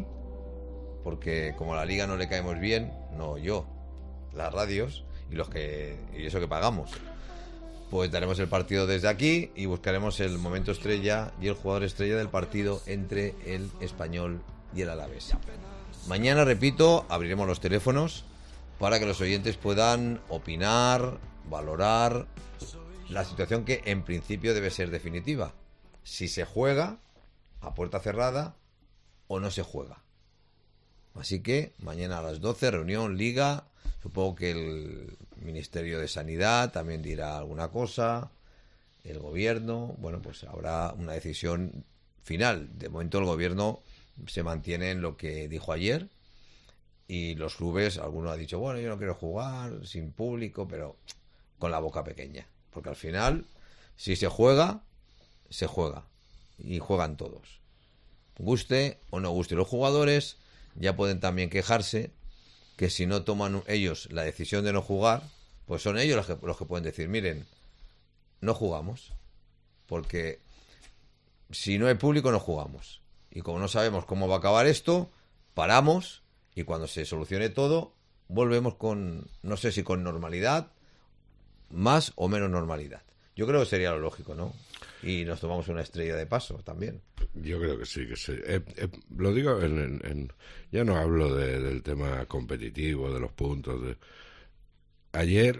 porque como a la liga no le caemos bien, no yo, las radios y eso que pagamos, pues daremos el partido desde aquí y buscaremos el momento estrella y el jugador estrella del partido entre el Español y el Alavés. Mañana, repito, abriremos los teléfonos para que los oyentes puedan opinar, valorar la situación, que en principio debe ser definitiva. Si se juega a puerta cerrada o no se juega. Así que mañana a las 12, reunión, liga. Supongo que el Ministerio de Sanidad también dirá alguna cosa, el gobierno. Bueno, pues habrá una decisión final. De momento el gobierno se mantiene en lo que dijo ayer. Y los clubes, alguno ha dicho, bueno, yo no quiero jugar sin público, pero con la boca pequeña. Porque al final, si se juega, se juega. Y juegan todos. Guste o no guste. Los jugadores ya pueden también quejarse que si no toman ellos la decisión de no jugar, pues son ellos los que pueden decir, miren, no jugamos. Porque si no hay público, no jugamos. Y como no sabemos cómo va a acabar esto, paramos. Y cuando se solucione todo, volvemos con, no sé si con normalidad, más o menos normalidad. Yo creo que sería lo lógico, ¿no? Y nos tomamos una estrella de paso también. Yo creo que sí. Lo digo ya no hablo del tema competitivo, de los puntos. Ayer,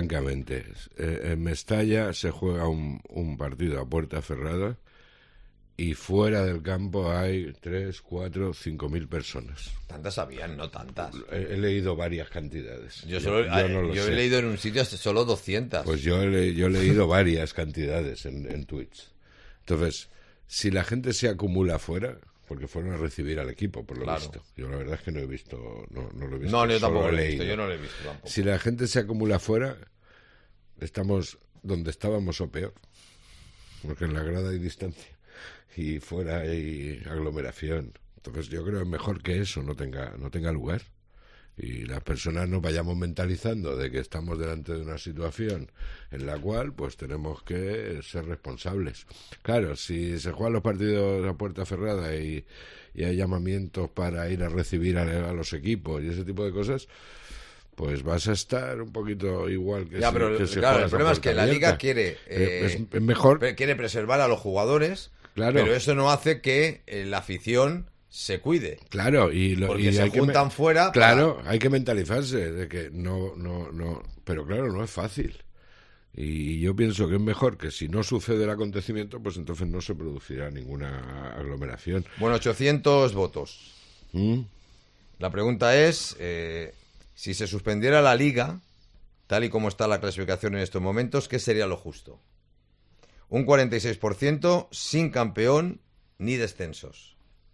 francamente, en Mestalla se juega un partido a puerta cerrada y fuera del campo hay 3, 4, 5.000 personas. Tantas habían, no tantas. He leído varias cantidades. Yo no lo he sé. leído en un sitio solo 200. Pues yo he leído varias cantidades en tweets. Entonces, si la gente se acumula afuera, porque fueron a recibir al equipo, por lo Claro. visto. Yo la verdad es que no he visto, no lo he visto. No, yo solo tampoco he lo he visto, leído. yo no lo he visto tampoco. Si la gente se acumula afuera, estamos donde estábamos o peor. Porque en la grada hay distancia y fuera hay aglomeración. Entonces yo creo que es mejor que eso no tenga lugar. Y las personas nos vayamos mentalizando de que estamos delante de una situación en la cual pues tenemos que ser responsables. Claro, si se juegan los partidos a puerta cerrada y hay llamamientos para ir a recibir a los equipos y ese tipo de cosas, pues vas a estar un poquito igual que Ya, si, pero que si claro, el juegas a problema es que puerta la liga abierta. quiere es mejor, quiere preservar a los jugadores, Claro. pero eso no hace que la afición se cuide. claro, Porque y se hay que juntan fuera. Claro, hay que mentalizarse de que no, pero claro, no es fácil. Y yo pienso que es mejor que si no sucede el acontecimiento, pues entonces no se producirá ninguna aglomeración. Bueno, 800 votos. ¿Mm? La pregunta es, si se suspendiera la liga, tal y como está la clasificación en estos momentos, ¿qué sería lo justo? Un 46% sin campeón ni descensos.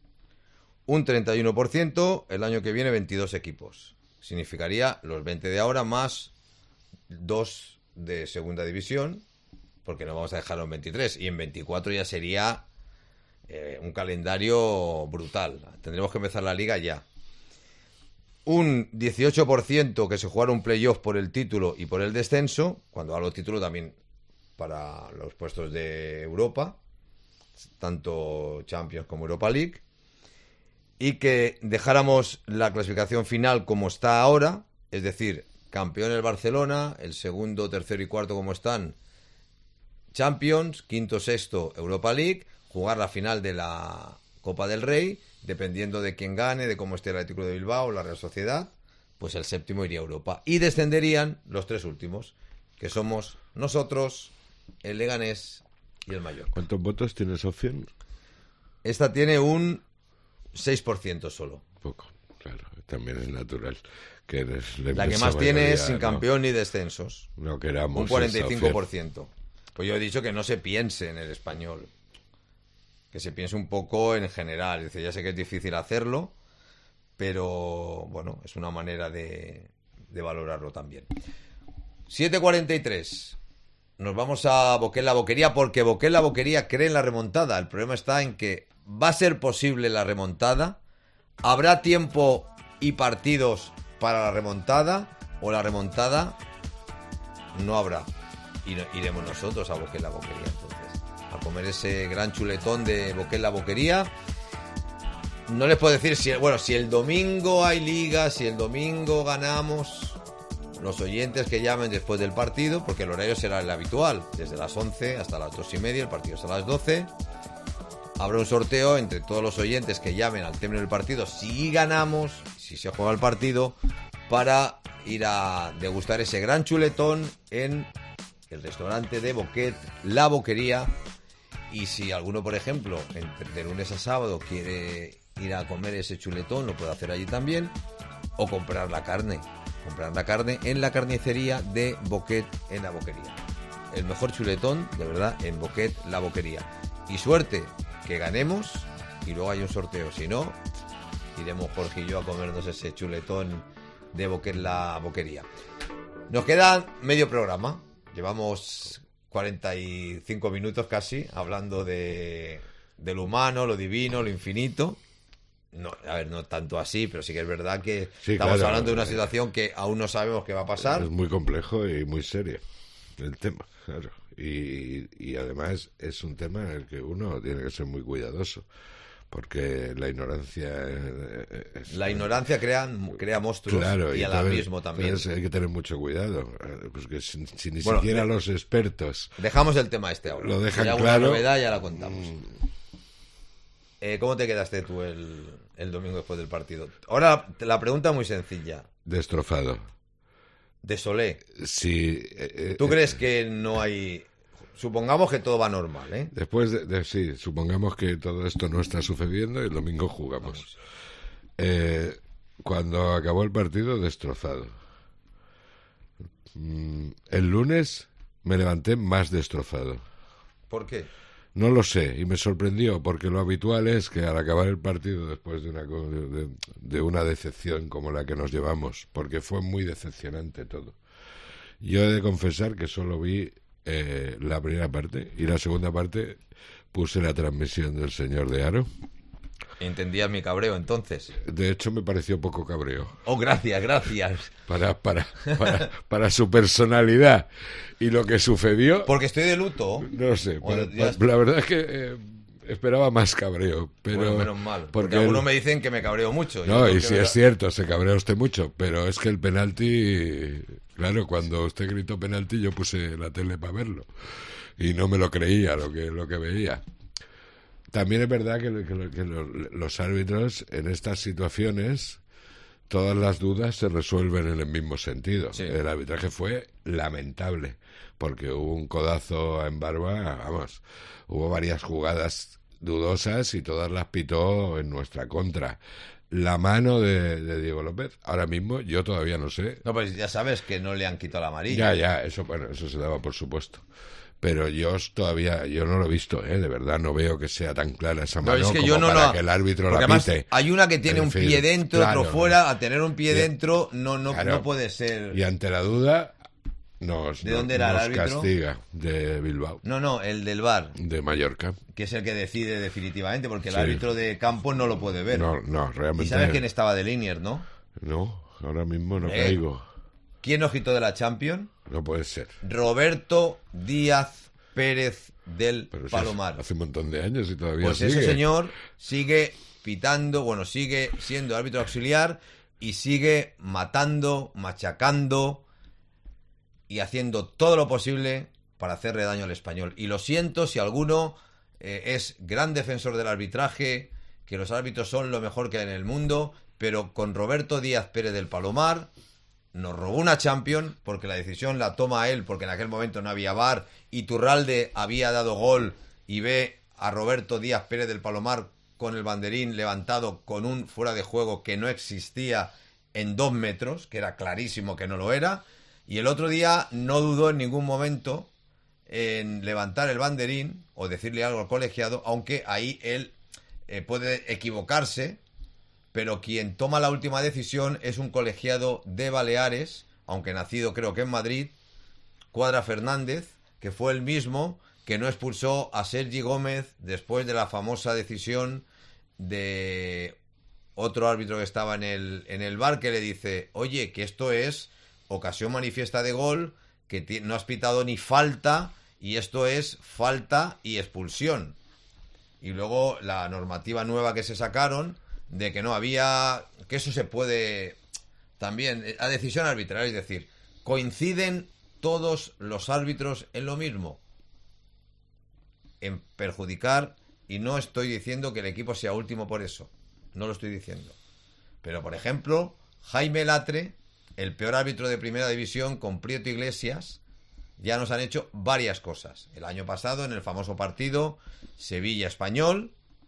Un 31% el año que viene 22 equipos. Significaría los 20 de ahora más 2 de segunda división, porque no vamos a dejarlo en 23. Y en 24 ya sería un calendario brutal. Tendremos que empezar la liga ya. Un 18% que se jugara un playoff por el título y por el descenso. Cuando hablo de título también para los puestos de Europa, tanto Champions como Europa League. Y que dejáramos la clasificación final como está ahora, es decir, campeón el Barcelona, el segundo, tercero y cuarto como están Champions, quinto, sexto Europa League, jugar la final de la Copa del Rey, dependiendo de quién gane, de cómo esté el Atlético de Bilbao o la Real Sociedad, pues el séptimo iría a Europa. Y descenderían los tres últimos, que somos nosotros, el Leganés y el Mallorca. ¿Cuántos votos tiene esa opción? Esta tiene un 6% solo. Poco, claro, también es natural. Que La que más tiene es sin campeón ni descensos. No queramos Un 45%. Pues yo he dicho que no se piense en el español. Que se piense un poco en general. Es decir, ya sé que es difícil hacerlo, pero bueno, es una manera de valorarlo también. 7:43. Nos vamos a Boquet la Boquería, porque Boquet la Boquería cree en la remontada. El problema está en que va a ser posible la remontada. ¿Habrá tiempo y partidos para la remontada? ¿O la remontada no habrá? Y iremos nosotros a Boquet la Boquería, entonces, a comer ese gran chuletón de Boquet la Boquería. No les puedo decir si el domingo hay liga, si el domingo ganamos. Los oyentes que llamen después del partido, porque el horario será el habitual, desde las 11 hasta las 2:30, el partido es a las 12. Habrá un sorteo entre todos los oyentes que llamen al término del partido, si ganamos, si se juega el partido, para ir a degustar ese gran chuletón en el restaurante de Boquet la Boquería. Y si alguno, por ejemplo, de lunes a sábado quiere ir a comer ese chuletón, lo puede hacer allí también, o comprar la carne en la carnicería de Boquet en la Boquería. El mejor chuletón, de verdad, en Boquet la Boquería. Y suerte que ganemos y luego hay un sorteo. Si no, iremos Jorge y yo a comernos ese chuletón de Boquet la Boquería. Nos queda medio programa. Llevamos 45 minutos casi hablando de lo humano, lo divino, lo infinito. No, a ver, no tanto así, pero sí que es verdad que Sí, estamos claro, hablando de una situación que aún no sabemos qué va a pasar. Es muy complejo y muy serio el tema, claro. Y además es un tema en el que uno tiene que ser muy cuidadoso, porque la ignorancia La ignorancia crea monstruos, claro, y el alarmismo también. Entonces hay que tener mucho cuidado, porque si ni Bueno, siquiera los expertos Dejamos el tema ahora. lo dejan Si hay claro. alguna novedad ya la contamos. ¿Cómo te quedaste tú el domingo después del partido? Ahora la pregunta muy sencilla. Destrozado. De Solé, Sí, ¿tú crees que no hay supongamos que todo va normal, ¿eh? Después sí, supongamos que todo esto no está sucediendo y el domingo jugamos. Cuando acabó el partido, destrozado. El lunes me levanté más destrozado. ¿Por qué? No lo sé, y me sorprendió, porque lo habitual es que al acabar el partido, después de una decepción como la que nos llevamos, porque fue muy decepcionante todo, yo he de confesar que solo vi la primera parte, y la segunda parte puse la transmisión del señor de Aro. Entendías mi cabreo, entonces. De hecho, me pareció poco cabreo. Oh, gracias. Para su personalidad y lo que sucedió. Porque estoy de luto. No sé, la verdad es que esperaba más cabreo. Pero bueno, menos mal. Porque algunos me dicen que me cabreo mucho. No, y sí es cierto, se cabrea usted mucho. Pero es que el penalti. Claro, cuando usted gritó penalti, yo puse la tele para verlo. Y no me lo creía lo que veía. También es verdad que los árbitros en estas situaciones, todas las dudas se resuelven en el mismo sentido. Sí. El arbitraje fue lamentable, porque hubo un codazo en Barba, vamos, hubo varias jugadas dudosas y todas las pitó en nuestra contra. La mano de Diego López, ahora mismo yo todavía no sé. No, pues ya sabes que no le han quitado la amarilla. Ya, eso se daba por supuesto. Pero yo no lo he visto, de verdad, no veo que sea tan clara esa mano que el árbitro la pite. Hay una que tiene un pie dentro, otro fuera. A tener un pie dentro no puede ser. Y ante la duda ¿De dónde era el árbitro? Castiga, de Bilbao. No, el del VAR. De Mallorca. Que es el que decide definitivamente, porque el árbitro de campo no lo puede ver. No, realmente. ¿Y sabes quién estaba de Liniers, no? No, ahora mismo no caigo. ¿Quién nos quitó de la Champions? No puede ser. Roberto Díaz Pérez del Palomar. Hace un montón de años y todavía pues sigue. Ese señor sigue pitando, sigue siendo árbitro auxiliar y sigue matando, machacando y haciendo todo lo posible para hacerle daño al Español. Y lo siento si alguno es gran defensor del arbitraje, que los árbitros son lo mejor que hay en el mundo, pero con Roberto Díaz Pérez del Palomar nos robó una Champions porque la decisión la toma él, porque en aquel momento no había VAR, Iturralde había dado gol y ve a Roberto Díaz Pérez del Palomar con el banderín levantado con un fuera de juego que no existía en 2 metros, que era clarísimo que no lo era, y el otro día no dudó en ningún momento en levantar el banderín o decirle algo al colegiado, aunque ahí él puede equivocarse, pero quien toma la última decisión es un colegiado de Baleares, aunque nacido creo que en Madrid, Cuadra Fernández, que fue el mismo que no expulsó a Sergi Gómez después de la famosa decisión de otro árbitro que estaba en el VAR, que le dice, oye, que esto es ocasión manifiesta de gol, que no has pitado ni falta, y esto es falta y expulsión. Y luego la normativa nueva que se sacaron de que no había, que eso se puede también, a decisión arbitral, es decir, coinciden todos los árbitros en lo mismo, en perjudicar, y no estoy diciendo que el equipo sea último por eso, no lo estoy diciendo, pero por ejemplo, Jaime Latre, el peor árbitro de primera división con Prieto Iglesias, ya nos han hecho varias cosas. El año pasado, en el famoso partido Sevilla-Español,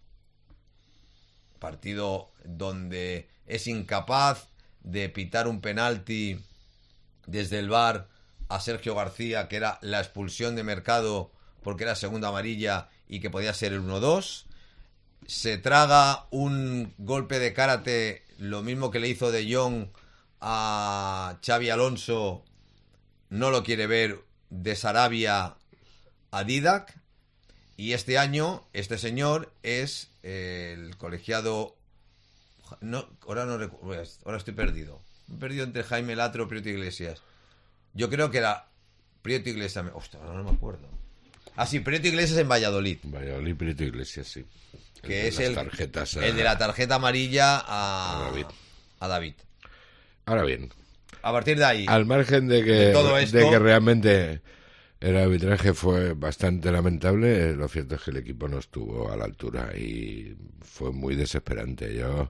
partido donde es incapaz de pitar un penalti desde el VAR a Sergio García, que era la expulsión de Mercado porque era segunda amarilla y que podía ser el 1-2. Se traga un golpe de karate, lo mismo que le hizo De Jong a Xavi Alonso, no lo quiere ver, de Sarabia a Didac. Y este año, este señor es el colegiado... Ahora estoy perdido. Me he perdido entre Jaime Latre o Prieto Iglesias. Yo creo que era Prieto Iglesias. Ostras, no me acuerdo. Ah, sí, Prieto Iglesias en Valladolid. Valladolid, Prieto Iglesias, sí. Que es el de la tarjeta amarilla a David. Ahora bien, a partir de ahí, al margen de que realmente el arbitraje fue bastante lamentable, lo cierto es que el equipo no estuvo a la altura y fue muy desesperante. Yo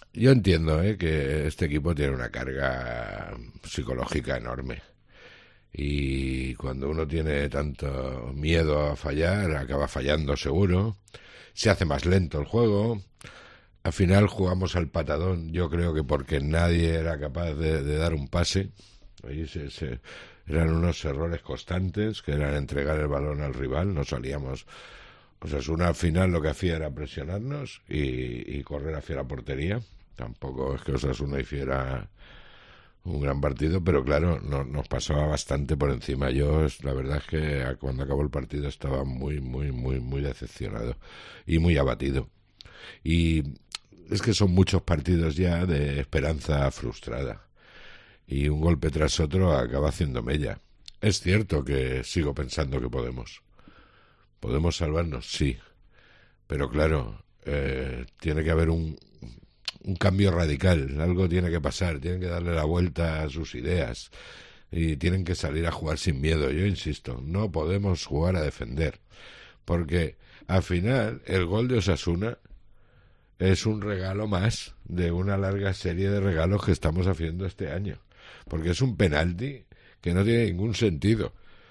entiendo que este equipo tiene una carga psicológica enorme Y cuando uno tiene tanto miedo a fallar, acaba fallando seguro. Se hace más lento el juego. Al final jugamos al patadón, yo creo que porque nadie era capaz de dar un pase. Ahí eran unos errores constantes, que eran entregar el balón al rival, no salíamos. Osasuna al final lo que hacía era presionarnos y correr hacia la portería. Tampoco es que Osasuna hiciera un gran partido, pero claro, nos pasaba bastante por encima. Yo, la verdad es que cuando acabó el partido estaba muy, muy, muy, muy decepcionado y muy abatido. Y es que son muchos partidos ya de esperanza frustrada. Y un golpe tras otro acaba haciendo mella. Es cierto que sigo pensando que podemos. ¿Podemos salvarnos? Sí. Pero claro, tiene que haber un cambio radical. Algo tiene que pasar. Tienen que darle la vuelta a sus ideas. Y tienen que salir a jugar sin miedo. Yo insisto, no podemos jugar a defender. Porque al final el gol de Osasuna es un regalo más de una larga serie de regalos que estamos haciendo este año. Porque es un penalti que no tiene ningún sentido.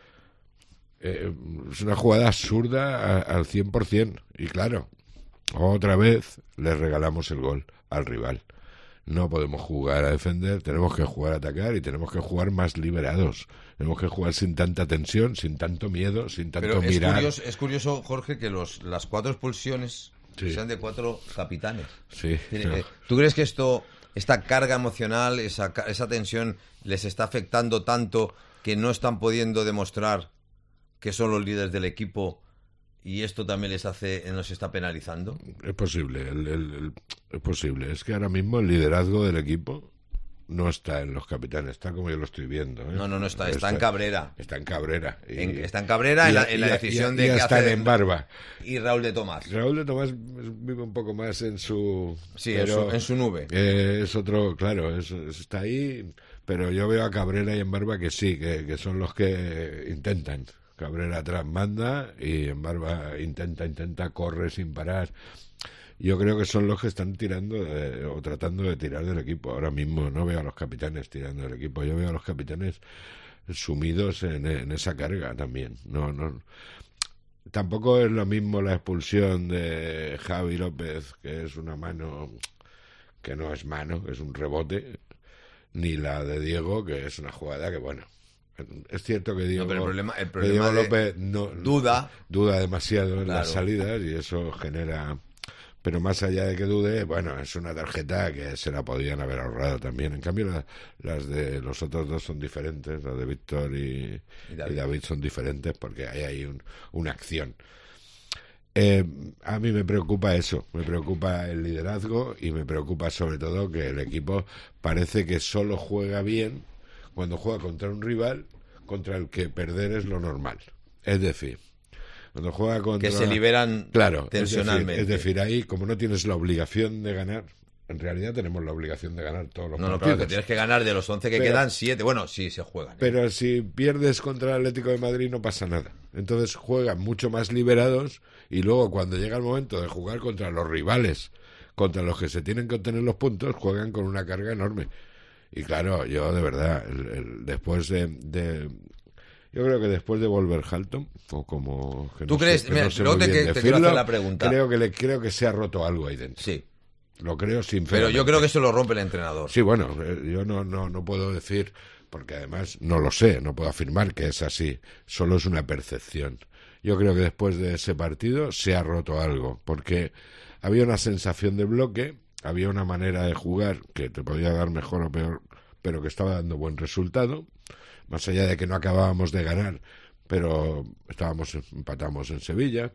Es una jugada absurda al 100%. Y claro, otra vez le regalamos el gol al rival. No podemos jugar a defender, tenemos que jugar a atacar y tenemos que jugar más liberados. Tenemos que jugar sin tanta tensión, sin tanto miedo, sin tanto mirar. Es curioso, Jorge, que las 4 expulsiones sean de 4 capitanes. Sí. ¿Tú crees que esta carga emocional, esa tensión, les está afectando tanto que no están pudiendo demostrar que son los líderes del equipo y esto también nos está penalizando? Es posible, es posible. Es que ahora mismo el liderazgo del equipo no está en los capitanes, está como yo lo estoy viendo. No está en Cabrera. Está en Cabrera. Está en Cabrera en la decisión de que hace en Barba. Y Raúl de Tomás. Raúl de Tomás vive un poco más en su... Sí, en su nube. Es otro, claro, está ahí, pero yo veo a Cabrera y en Barba que sí, que son los que intentan. Cabrera atrás manda y en Barba intenta, corre sin parar. Yo creo que son los que están tirando o tratando de tirar del equipo. Ahora mismo no veo a los capitanes tirando del equipo. Yo veo a los capitanes sumidos en esa carga también. No. Tampoco es lo mismo la expulsión de Javi López, que es una mano que no es mano, es un rebote, ni la de Diego, que es una jugada que, bueno, es cierto que Diego, pero el problema Diego López duda demasiado en las salidas y eso genera... Pero más allá de que dude, bueno, es una tarjeta que se la podían haber ahorrado también. En cambio, las de los otros dos son diferentes. Las de Víctor y David son diferentes porque hay ahí una acción. A mí me preocupa eso. Me preocupa el liderazgo y me preocupa sobre todo que el equipo parece que solo juega bien cuando juega contra un rival contra el que perder es lo normal. Es decir... Cuando juega contra... Que se liberan tensionalmente. Es decir, ahí, como no tienes la obligación de ganar, en realidad tenemos la obligación de ganar todos los partidos. Claro, que tienes que ganar de los 11 que quedan, 7. Bueno, sí, se juegan. Pero si pierdes contra el Atlético de Madrid no pasa nada. Entonces juegan mucho más liberados y luego cuando llega el momento de jugar contra los rivales, contra los que se tienen que obtener los puntos, juegan con una carga enorme. Y claro, yo de verdad, después de yo creo que después de Wolverhampton, o como... Que ¿Tú crees? Mira, luego te quiero hacer la pregunta. Creo que se ha roto algo ahí dentro. Sí. Lo creo sinceramente. Pero yo creo que eso lo rompe el entrenador. Sí, bueno, yo no puedo decir, porque además no lo sé, no puedo afirmar que es así. Solo es una percepción. Yo creo que después de ese partido se ha roto algo, porque había una sensación de bloque, había una manera de jugar que te podía dar mejor o peor, pero que estaba dando buen resultado. Más allá de que no acabábamos de ganar, pero empatamos en Sevilla.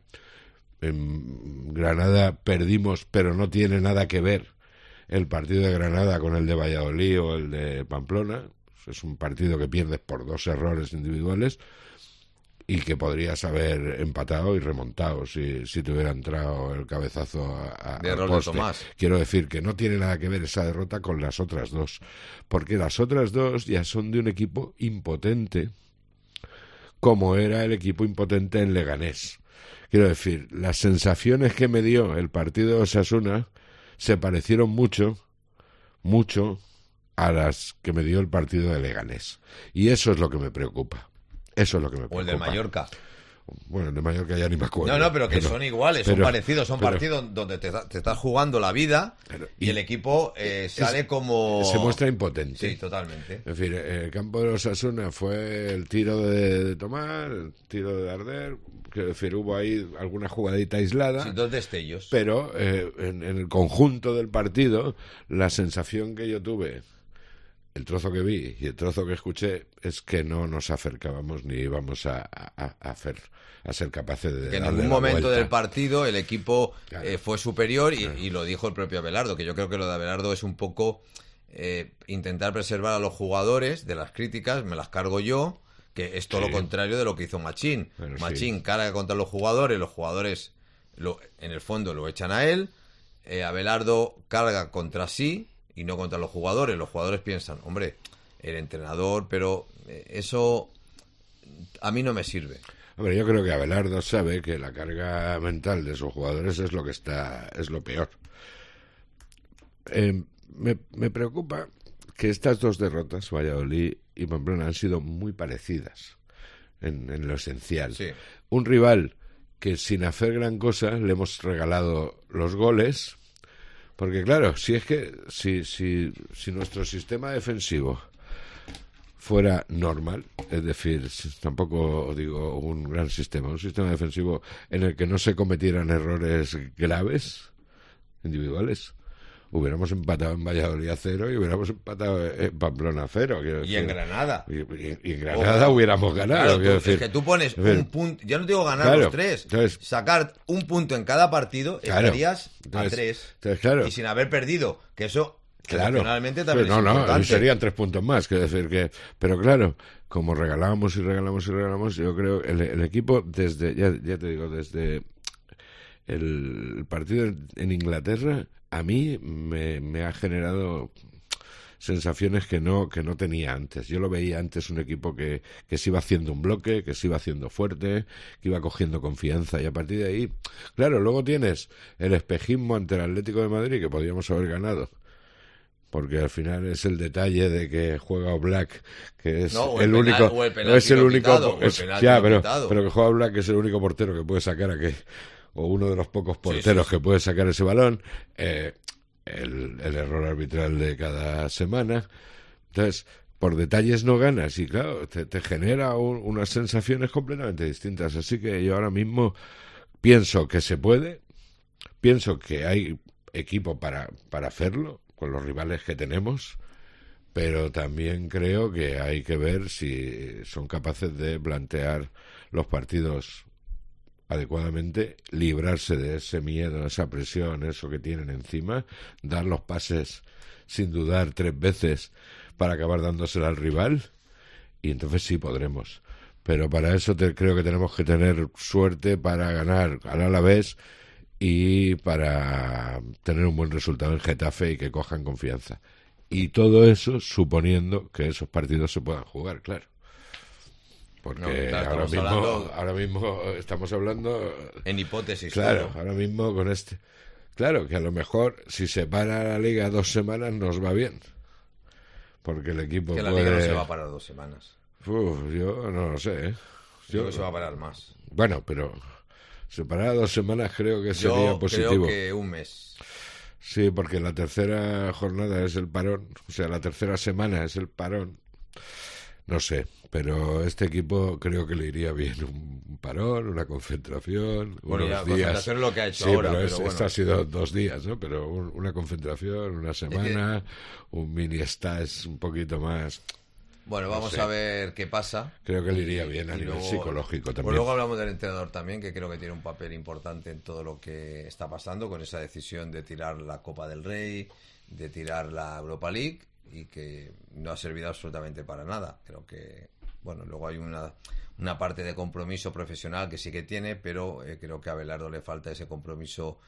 En Granada perdimos, pero no tiene nada que ver el partido de Granada con el de Valladolid o el de Pamplona. Es un partido que pierdes por 2 errores individuales y que podrías haber empatado y remontado si te hubiera entrado el cabezazo al poste. Quiero decir que no tiene nada que ver esa derrota con las otras 2, porque las otras 2 ya son de un equipo impotente, como era el equipo impotente en Leganés. Quiero decir, las sensaciones que me dio el partido de Osasuna se parecieron mucho a las que me dio el partido de Leganés. Y eso es lo que me preocupa. Eso es lo que me preocupa. O el de Mallorca. Bueno, el de Mallorca ya ni me acuerdo. No, pero que son iguales, son parecidos, son partidos donde te estás jugando la vida y el equipo sale como... Se muestra impotente. Sí, totalmente. Es decir, el campo de los Osasuna fue el tiro de Tomás, el tiro de Darder, que, es decir, hubo ahí alguna jugadita aislada. Sí, 2 destellos. Pero en el conjunto del partido, la sensación que yo tuve, el trozo que vi y el trozo que escuché, es que no nos acercábamos ni íbamos a ser capaces de... Que en darle ningún la momento vuelta del partido el equipo Claro. fue superior y, Claro. y lo dijo el propio Abelardo, que yo creo que lo de Abelardo es un poco intentar preservar a los jugadores de las críticas, me las cargo yo, que es todo Sí. lo contrario de lo que hizo Machín. Bueno, Machín sí. carga contra los jugadores en el fondo lo echan a él, Abelardo carga contra sí y no contra los jugadores piensan, hombre, el entrenador, pero eso a mí no me sirve. Hombre, yo creo que Abelardo sabe que la carga mental de sus jugadores es lo peor. Me preocupa que estas 2 derrotas, Valladolid y Pamplona, han sido muy parecidas en lo esencial. Sí. Un rival que sin hacer gran cosa le hemos regalado los goles, porque claro, si nuestro sistema defensivo fuera normal, es decir, tampoco digo un gran sistema, un sistema defensivo en el que no se cometieran errores graves, individuales, hubiéramos empatado en Valladolid a 0 y hubiéramos empatado en Pamplona a 0. Y en Granada. Y en Granada hubiéramos ganado. Claro, decir. es que tú pones Es decir, un punto, ya no digo ganar claro, los 3, entonces, sacar un punto en cada partido, claro, estarías entonces, a 3. entonces, claro. Y sin haber perdido, que eso Claro, emocionalmente también no, es importante. ahí serían 3 puntos más, que decir que, pero claro, como regalamos, yo creo el equipo desde, ya te digo, desde el partido en Inglaterra, a mí me ha generado sensaciones que no tenía antes. Yo lo veía antes un equipo que se iba haciendo un bloque, que se iba haciendo fuerte, que iba cogiendo confianza, y a partir de ahí, claro, luego tienes el espejismo ante el Atlético de Madrid, que podríamos haber ganado, porque al final es el detalle de que juega Oblak, que es el único, o el penalti es el no único, pitado, o el penalti ya, no pero pitado. que juega Oblak, que es el único portero que puede sacar o uno de los pocos porteros sí. que puede sacar ese balón, el error arbitral de cada semana. Entonces, por detalles no ganas y claro, te genera unas sensaciones completamente distintas. Así que yo ahora mismo pienso que se puede, pienso que hay equipo para hacerlo con los rivales que tenemos, pero también creo que hay que ver si son capaces de plantear los partidos adecuadamente, librarse de ese miedo, esa presión, eso que tienen encima, dar los pases sin dudar 3 veces para acabar dándosela al rival, y entonces sí podremos. Pero para eso creo que tenemos que tener suerte para ganar al Alavés y para tener un buen resultado en Getafe y que cojan confianza. Y todo eso suponiendo que esos partidos se puedan jugar, claro. Porque No, claro, ahora mismo estamos hablando en hipótesis. claro, todo. ahora mismo con claro, que a lo mejor si se para la liga 2 semanas nos va bien, porque el equipo Que la puede... liga no se va a parar 2 semanas. Yo no lo sé, ¿eh? Yo creo que se va a parar más. Bueno, pero separar 2 semanas creo que sería Yo positivo. creo que un mes. Sí, porque la tercera jornada es el parón, o sea, la tercera semana es el parón. No sé, pero este equipo creo que le iría bien un parón, una concentración, Bueno, unos ya, días. concentración es lo que ha hecho Sí, ahora, pero pero bueno. esto ha sido 2 días, ¿no? Pero una concentración, una semana, un mini stage un poquito más. Bueno, No vamos sé. a ver qué pasa. Creo que le iría bien a Y nivel luego- psicológico Pues también. luego hablamos del entrenador también, que creo que tiene un papel importante en todo lo que está pasando con esa decisión de tirar la Copa del Rey, de tirar la Europa League, y que no ha servido absolutamente para nada. Creo que, bueno, luego hay una parte de compromiso profesional que sí que tiene, pero creo que a Abelardo le falta ese compromiso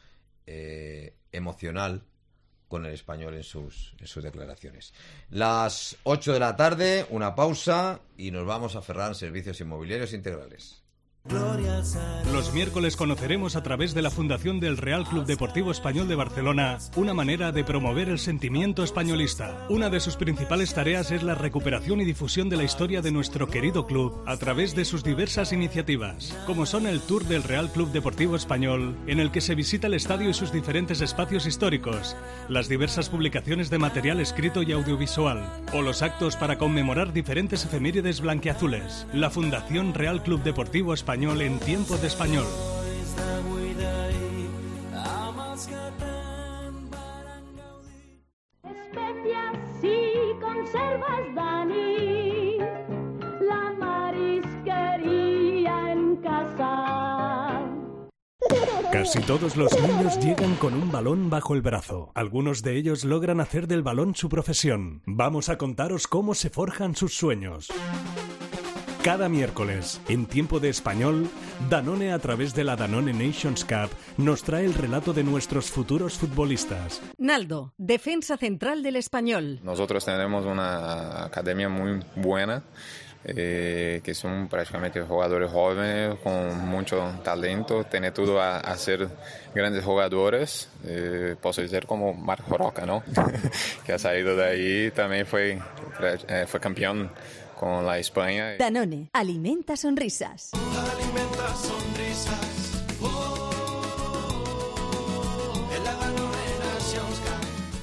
emocional con el Español en sus declaraciones. Las 8 de la tarde, una pausa y nos vamos a Ferran Servicios Inmobiliarios Integrales. Los miércoles conoceremos a través de la Fundación del Real Club Deportivo Español de Barcelona una manera de promover el sentimiento españolista. Una de sus principales tareas es la recuperación y difusión de la historia de nuestro querido club a través de sus diversas iniciativas, como son el Tour del Real Club Deportivo Español, en el que se visita el estadio y sus diferentes espacios históricos, las diversas publicaciones de material escrito y audiovisual, o los actos para conmemorar diferentes efemérides blanquiazules. La Fundación Real Club Deportivo Español en tiempo de español. Especias y conservas, Dani, la marisquería en casa. Casi todos los niños llegan con un balón bajo el brazo. Algunos de ellos logran hacer del balón su profesión. Vamos a contaros cómo se forjan sus sueños. Cada miércoles, en tiempo de español, Danone, a través de la Danone Nations Cup, nos trae el relato de nuestros futuros futbolistas. Naldo, defensa central del Español. Nosotros tenemos una academia muy buena, que son prácticamente jugadores jóvenes con mucho talento, tiene todo a ser grandes jugadores. Puedo decir como Marco Roca, ¿no? Que ha salido de ahí, también fue campeón con la España. Danone, alimenta sonrisas. Alimenta sonrisas. En la Danone Nations Cup.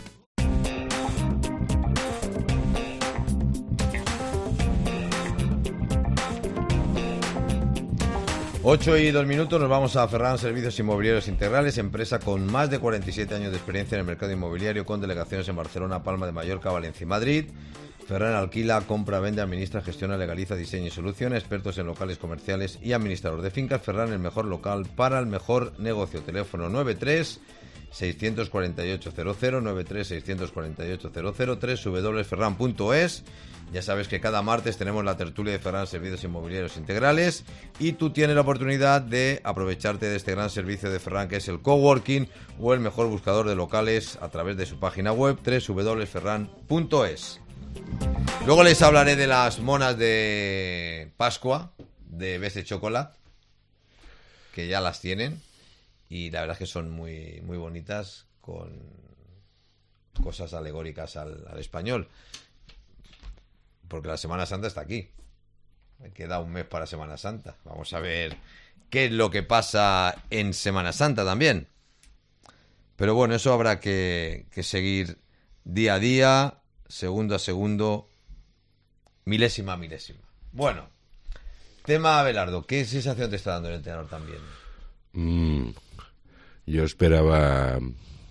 8:02, nos vamos a Ferran Servicios Inmobiliarios Integrales, empresa con más de 47 años de experiencia en el mercado inmobiliario, con delegaciones en Barcelona, Palma de Mallorca, Valencia y Madrid. Ferran alquila, compra, vende, administra, gestiona, legaliza, diseña y soluciona, expertos en locales comerciales y administrador de fincas. Ferran, el mejor local para el mejor negocio. Teléfono 93 648 00, 93 648 00, www.ferran.es. Ya sabes que cada martes tenemos la tertulia de Ferran Servicios Inmobiliarios Integrales y tú tienes la oportunidad de aprovecharte de este gran servicio de Ferran, que es el coworking o el mejor buscador de locales, a través de su página web www.ferran.es. Luego les hablaré de las monas de Pascua de Best Chocolate, que ya las tienen y la verdad es que son muy, muy bonitas, con cosas alegóricas al español, porque la Semana Santa está aquí. Me queda un mes para Semana Santa. Vamos a ver qué es lo que pasa en Semana Santa también. Pero bueno, eso habrá que seguir día a día, segundo a segundo, milésima a milésima. Bueno, tema Abelardo, ¿qué sensación te está dando el entrenador también? Yo esperaba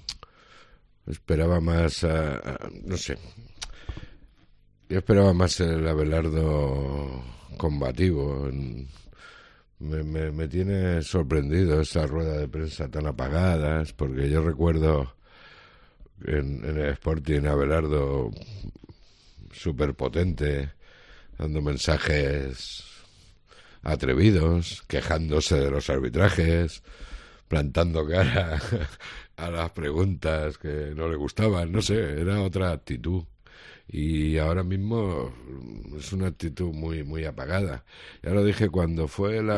más, no sé. Yo esperaba más el Abelardo combativo. Me tiene sorprendido esa rueda de prensa tan apagadas, porque yo recuerdo en el Sporting Abelardo súper potente, dando mensajes atrevidos, quejándose de los arbitrajes, plantando cara a las preguntas que no le gustaban, no sé, era otra actitud. Y ahora mismo es una actitud muy, muy apagada. Ya lo dije cuando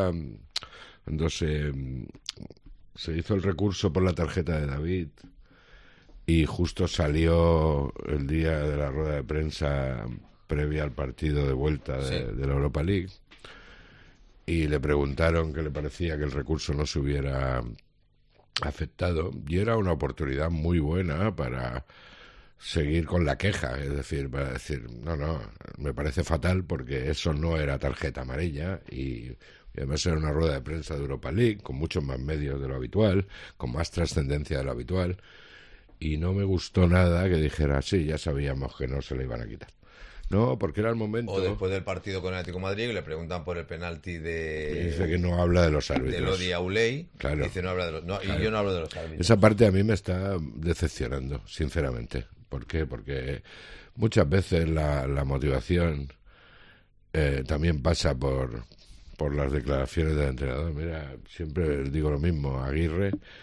se hizo el recurso por la tarjeta de David, y justo salió el día de la rueda de prensa previa al partido de vuelta de la Europa League, y le preguntaron qué le parecía que el recurso no se hubiera aceptado, y era una oportunidad muy buena para seguir con la queja, es decir, para decir, no, me parece fatal porque eso no era tarjeta amarilla, y además era una rueda de prensa de Europa League, con muchos más medios de lo habitual, con más trascendencia de lo habitual, y no me gustó nada que dijera, sí, ya sabíamos que no se le iban a quitar. No, porque era el momento. O después del partido con el Atlético de Madrid, que le preguntan por el penalti de... Dice que no habla de los árbitros. De Lodi Auley. Claro. Dice no habla de los... No, claro. Y yo no hablo de los árbitros. Esa parte a mí me está decepcionando, sinceramente. ¿Por qué? Porque muchas veces la motivación también pasa por las declaraciones del entrenador. Mira, siempre digo lo mismo, Aguirre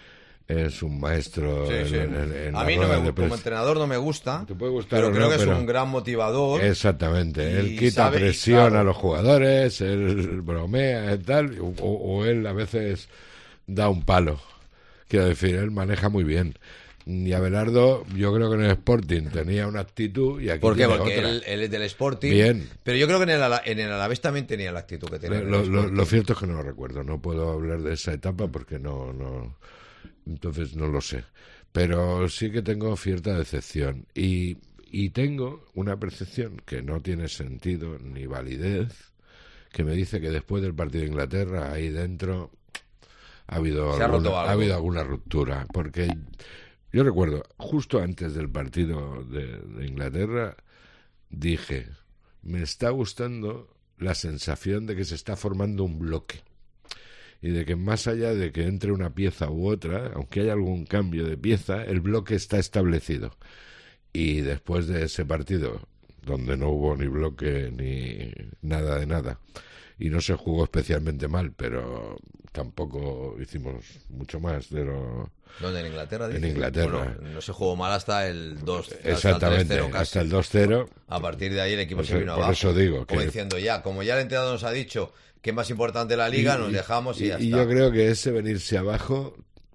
es un maestro Sí, sí. en A la mí rueda de como prensa. entrenador no me gusta, Te puede gustar pero o creo no, que pero- es un gran motivador. Exactamente, y él quita sabe- presión claro. a los jugadores, él bromea y tal, o él a veces da un palo. Quiero decir, él maneja muy bien. Y Abelardo, yo creo que en el Sporting tenía una actitud y aquí ¿Por qué? tiene Porque otra. él es del Sporting. Bien. Pero yo creo que en el Alavés también tenía la actitud que tenía en el Lo Sporting. cierto es que no lo recuerdo, no puedo hablar de esa etapa porque no, entonces no lo sé. Pero sí que tengo cierta decepción y tengo una percepción que no tiene sentido ni validez, que me dice que después del partido de Inglaterra ahí dentro ha habido Se ha roto algo. ha habido alguna ruptura, porque yo recuerdo justo antes del partido de Inglaterra dije, me está gustando la sensación de que se está formando un bloque y de que más allá de que entre una pieza u otra, aunque haya algún cambio de pieza, el bloque está establecido. Y después de ese partido, donde no hubo ni bloque ni nada de nada, y no se jugó especialmente mal, pero tampoco hicimos mucho más de lo... ¿Dónde? ¿En Inglaterra? En dice? Inglaterra. Bueno, no se jugó mal hasta el 2. Exactamente, hasta el 2-0. A partir de ahí el equipo Por se eso- vino por abajo. eso digo Como que- diciendo ya, como ya el entrenador nos ha dicho que es más importante la liga, nos dejamos y ya y está. yo creo que ese venirse abajo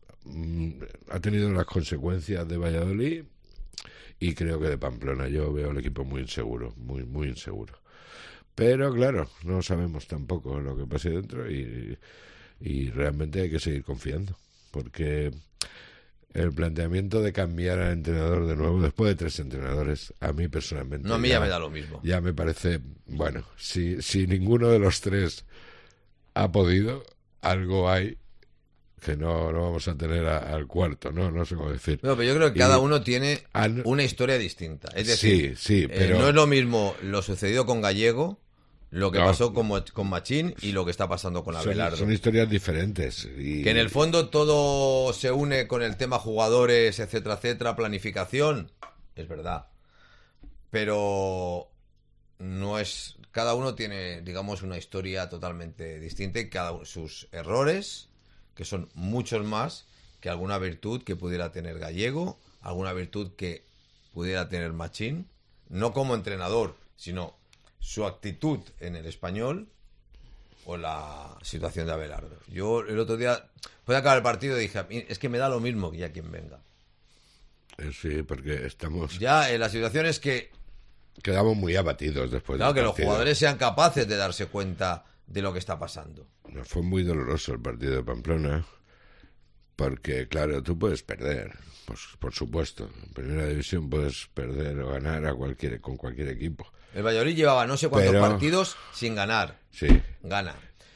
ha tenido las consecuencias de Valladolid y creo que de Pamplona. Yo veo el equipo muy inseguro, muy inseguro. Pero claro, no sabemos tampoco lo que pase dentro y realmente hay que seguir confiando, porque el planteamiento de cambiar al entrenador de nuevo después de 3 entrenadores, a mí personalmente No, a mí ya me da lo mismo. ya me parece, bueno, si ninguno de los 3 ha podido, algo hay que no vamos a tener al cuarto, no sé cómo decir. No, pero yo creo que Y- cada uno tiene Ah, una historia distinta. Es decir, sí, pero no es lo mismo lo sucedido con Gallego, lo que No. pasó con Machín y lo que está pasando con Abelardo. son historias diferentes. Y, Que en el fondo todo se une con el tema jugadores, etcétera, planificación. Es verdad. Pero no es... Cada uno tiene, digamos, una historia totalmente distinta y cada uno sus errores, que son muchos más que alguna virtud que pudiera tener Gallego, alguna virtud que pudiera tener Machín, no como entrenador, sino su actitud en el Español o la situación de Abelardo. Yo el otro día, después de acabar el partido, dije, a mí es que me da lo mismo que ya quien venga. sí, porque estamos Ya, la situación es que, quedamos muy abatidos después claro, del que los partido. jugadores sean capaces de darse cuenta de lo que está pasando. Fue muy doloroso el partido de Pamplona, porque, claro, tú puedes perder, pues, por supuesto. En primera división puedes perder o ganar con cualquier equipo. El Valladolid llevaba no sé cuántos Pero- partidos sin ganar. Sí, Gana.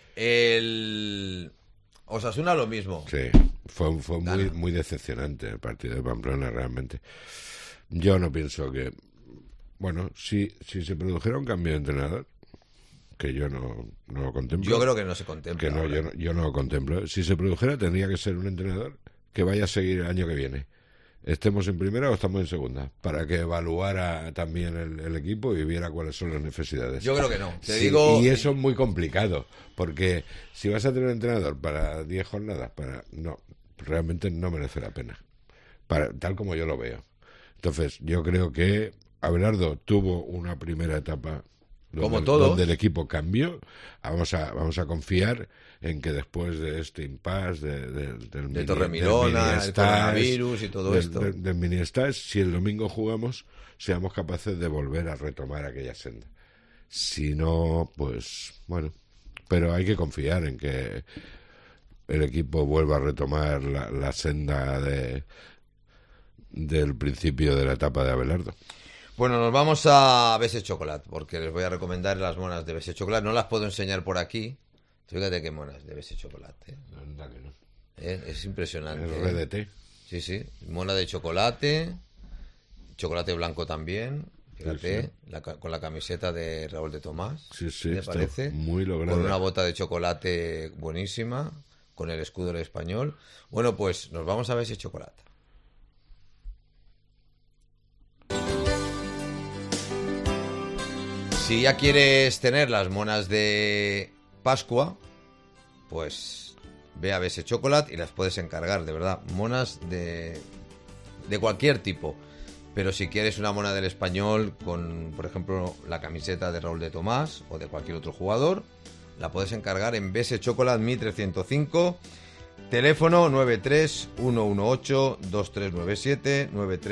El Osasuna lo mismo. sí. Fue Gana. muy decepcionante el partido de Pamplona, realmente. Yo no pienso que... Bueno, si se produjera un cambio de entrenador, que yo no lo contemplo... Yo creo que no se contempla. Que no, ahora. yo no lo contemplo. Si se produjera, tendría que ser un entrenador que vaya a seguir el año que viene. Estemos en primera o estamos en segunda, para que evaluara también el equipo y viera cuáles son las necesidades. Yo creo que no. Te Sí, digo... y eso es muy complicado, porque si vas a tener un entrenador para 10 jornadas, no, realmente no merece la pena, tal como yo lo veo. Entonces, yo creo que Abelardo tuvo una primera etapa Como todos. donde el equipo cambió. Vamos a confiar en que después de este impasse De Torremilona, el coronavirus y todo esto. del mini stage, si el domingo jugamos, seamos capaces de volver a retomar aquella senda. Si no, pues bueno, pero hay que confiar en que el equipo vuelva a retomar la senda del principio de la etapa de Abelardo. Bueno, nos vamos a Bese Chocolate, porque les voy a recomendar las monas de Bese Chocolate. No las puedo enseñar por aquí. Fíjate qué monas de Bese Chocolate. Anda que no. Es impresionante. El RDT. Sí. Mona de chocolate. Chocolate blanco también. Fíjate, Sí. con la camiseta de Raúl de Tomás. Sí, ¿Te está parece? muy lograda. Con una bota de chocolate buenísima, con el escudo del Español. Bueno, pues nos vamos a Bese Chocolate. Si ya quieres tener las monas de Pascua, pues ve a BS Chocolate y las puedes encargar, de verdad. Monas de cualquier tipo. Pero si quieres una mona del Español con, por ejemplo, la camiseta de Raúl de Tomás o de cualquier otro jugador, la puedes encargar en BS Chocolate 1305, teléfono 931182397,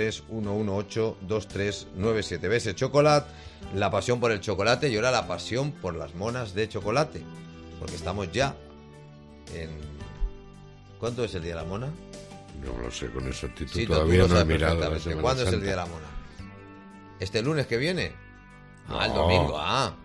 931182397. BS Chocolate, la pasión por el chocolate y ahora la pasión por las monas de chocolate, porque estamos ya en... ¿Cuánto es el día de la mona? No lo sé con exactitud, Sí, todavía tú lo no he sabes mirado. perfectamente. ¿Cuándo es el día de la mona? ¿Este lunes que viene? Ah, el No. domingo, ah.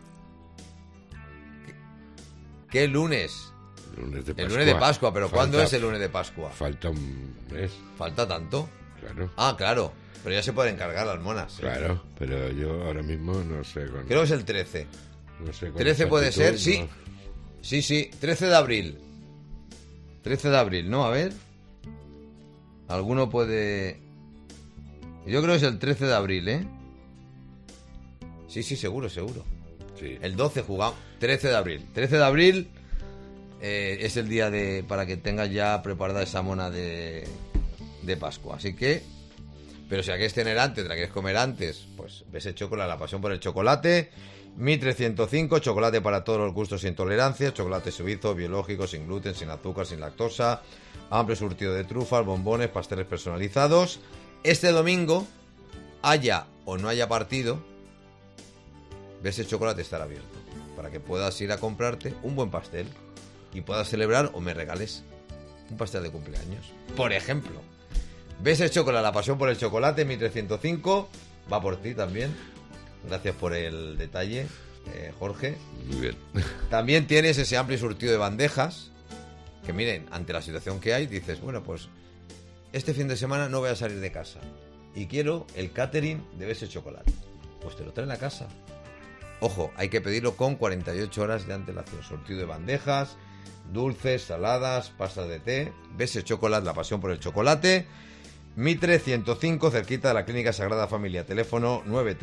¿Qué lunes? Lunes de Pascua. El lunes de Pascua, pero ¿cuándo Falta- es el lunes de Pascua? Falta un mes. ¿Falta tanto? Claro. Ah, claro. Pero ya se pueden encargar las monas. ¿eh? Claro, pero yo ahora mismo no sé con... Creo que es el 13. no sé con 13 puede ser, exactitud, sí. Sí, 13 de abril. 13 de abril, ¿no? A ver. Alguno puede... Yo creo que es el 13 de abril, ¿eh? Sí, seguro. no. Sí. El 12 jugamos. 13 de abril. 13 de abril es el día para que tengas ya preparada esa mona de Pascua. Así que... Pero si la quieres tener antes, la quieres comer antes, pues BS Chocolate, la pasión por el chocolate. 1305, chocolate para todos los gustos e intolerancias, chocolate suizo, biológico, sin gluten, sin azúcar, sin lactosa, amplio surtido de trufas, bombones, pasteles personalizados. Este domingo, haya o no haya partido, BS Chocolate estará abierto para que puedas ir a comprarte un buen pastel y puedas celebrar o me regales un pastel de cumpleaños. Por ejemplo, BS Chocolate, la pasión por el chocolate, 1305, va por ti también. Gracias por el detalle, Jorge. Muy bien. También tienes ese amplio surtido de bandejas, que miren, ante la situación que hay, dices, bueno, pues este fin de semana no voy a salir de casa y quiero el catering de BS Chocolate. Pues te lo traen a casa. Ojo, hay que pedirlo con 48 horas de antelación. Surtido de bandejas, dulces, saladas, pastas de té. BS Chocolate, la pasión por el chocolate. Mitre 105, cerquita de la Clínica Sagrada Familia. Teléfono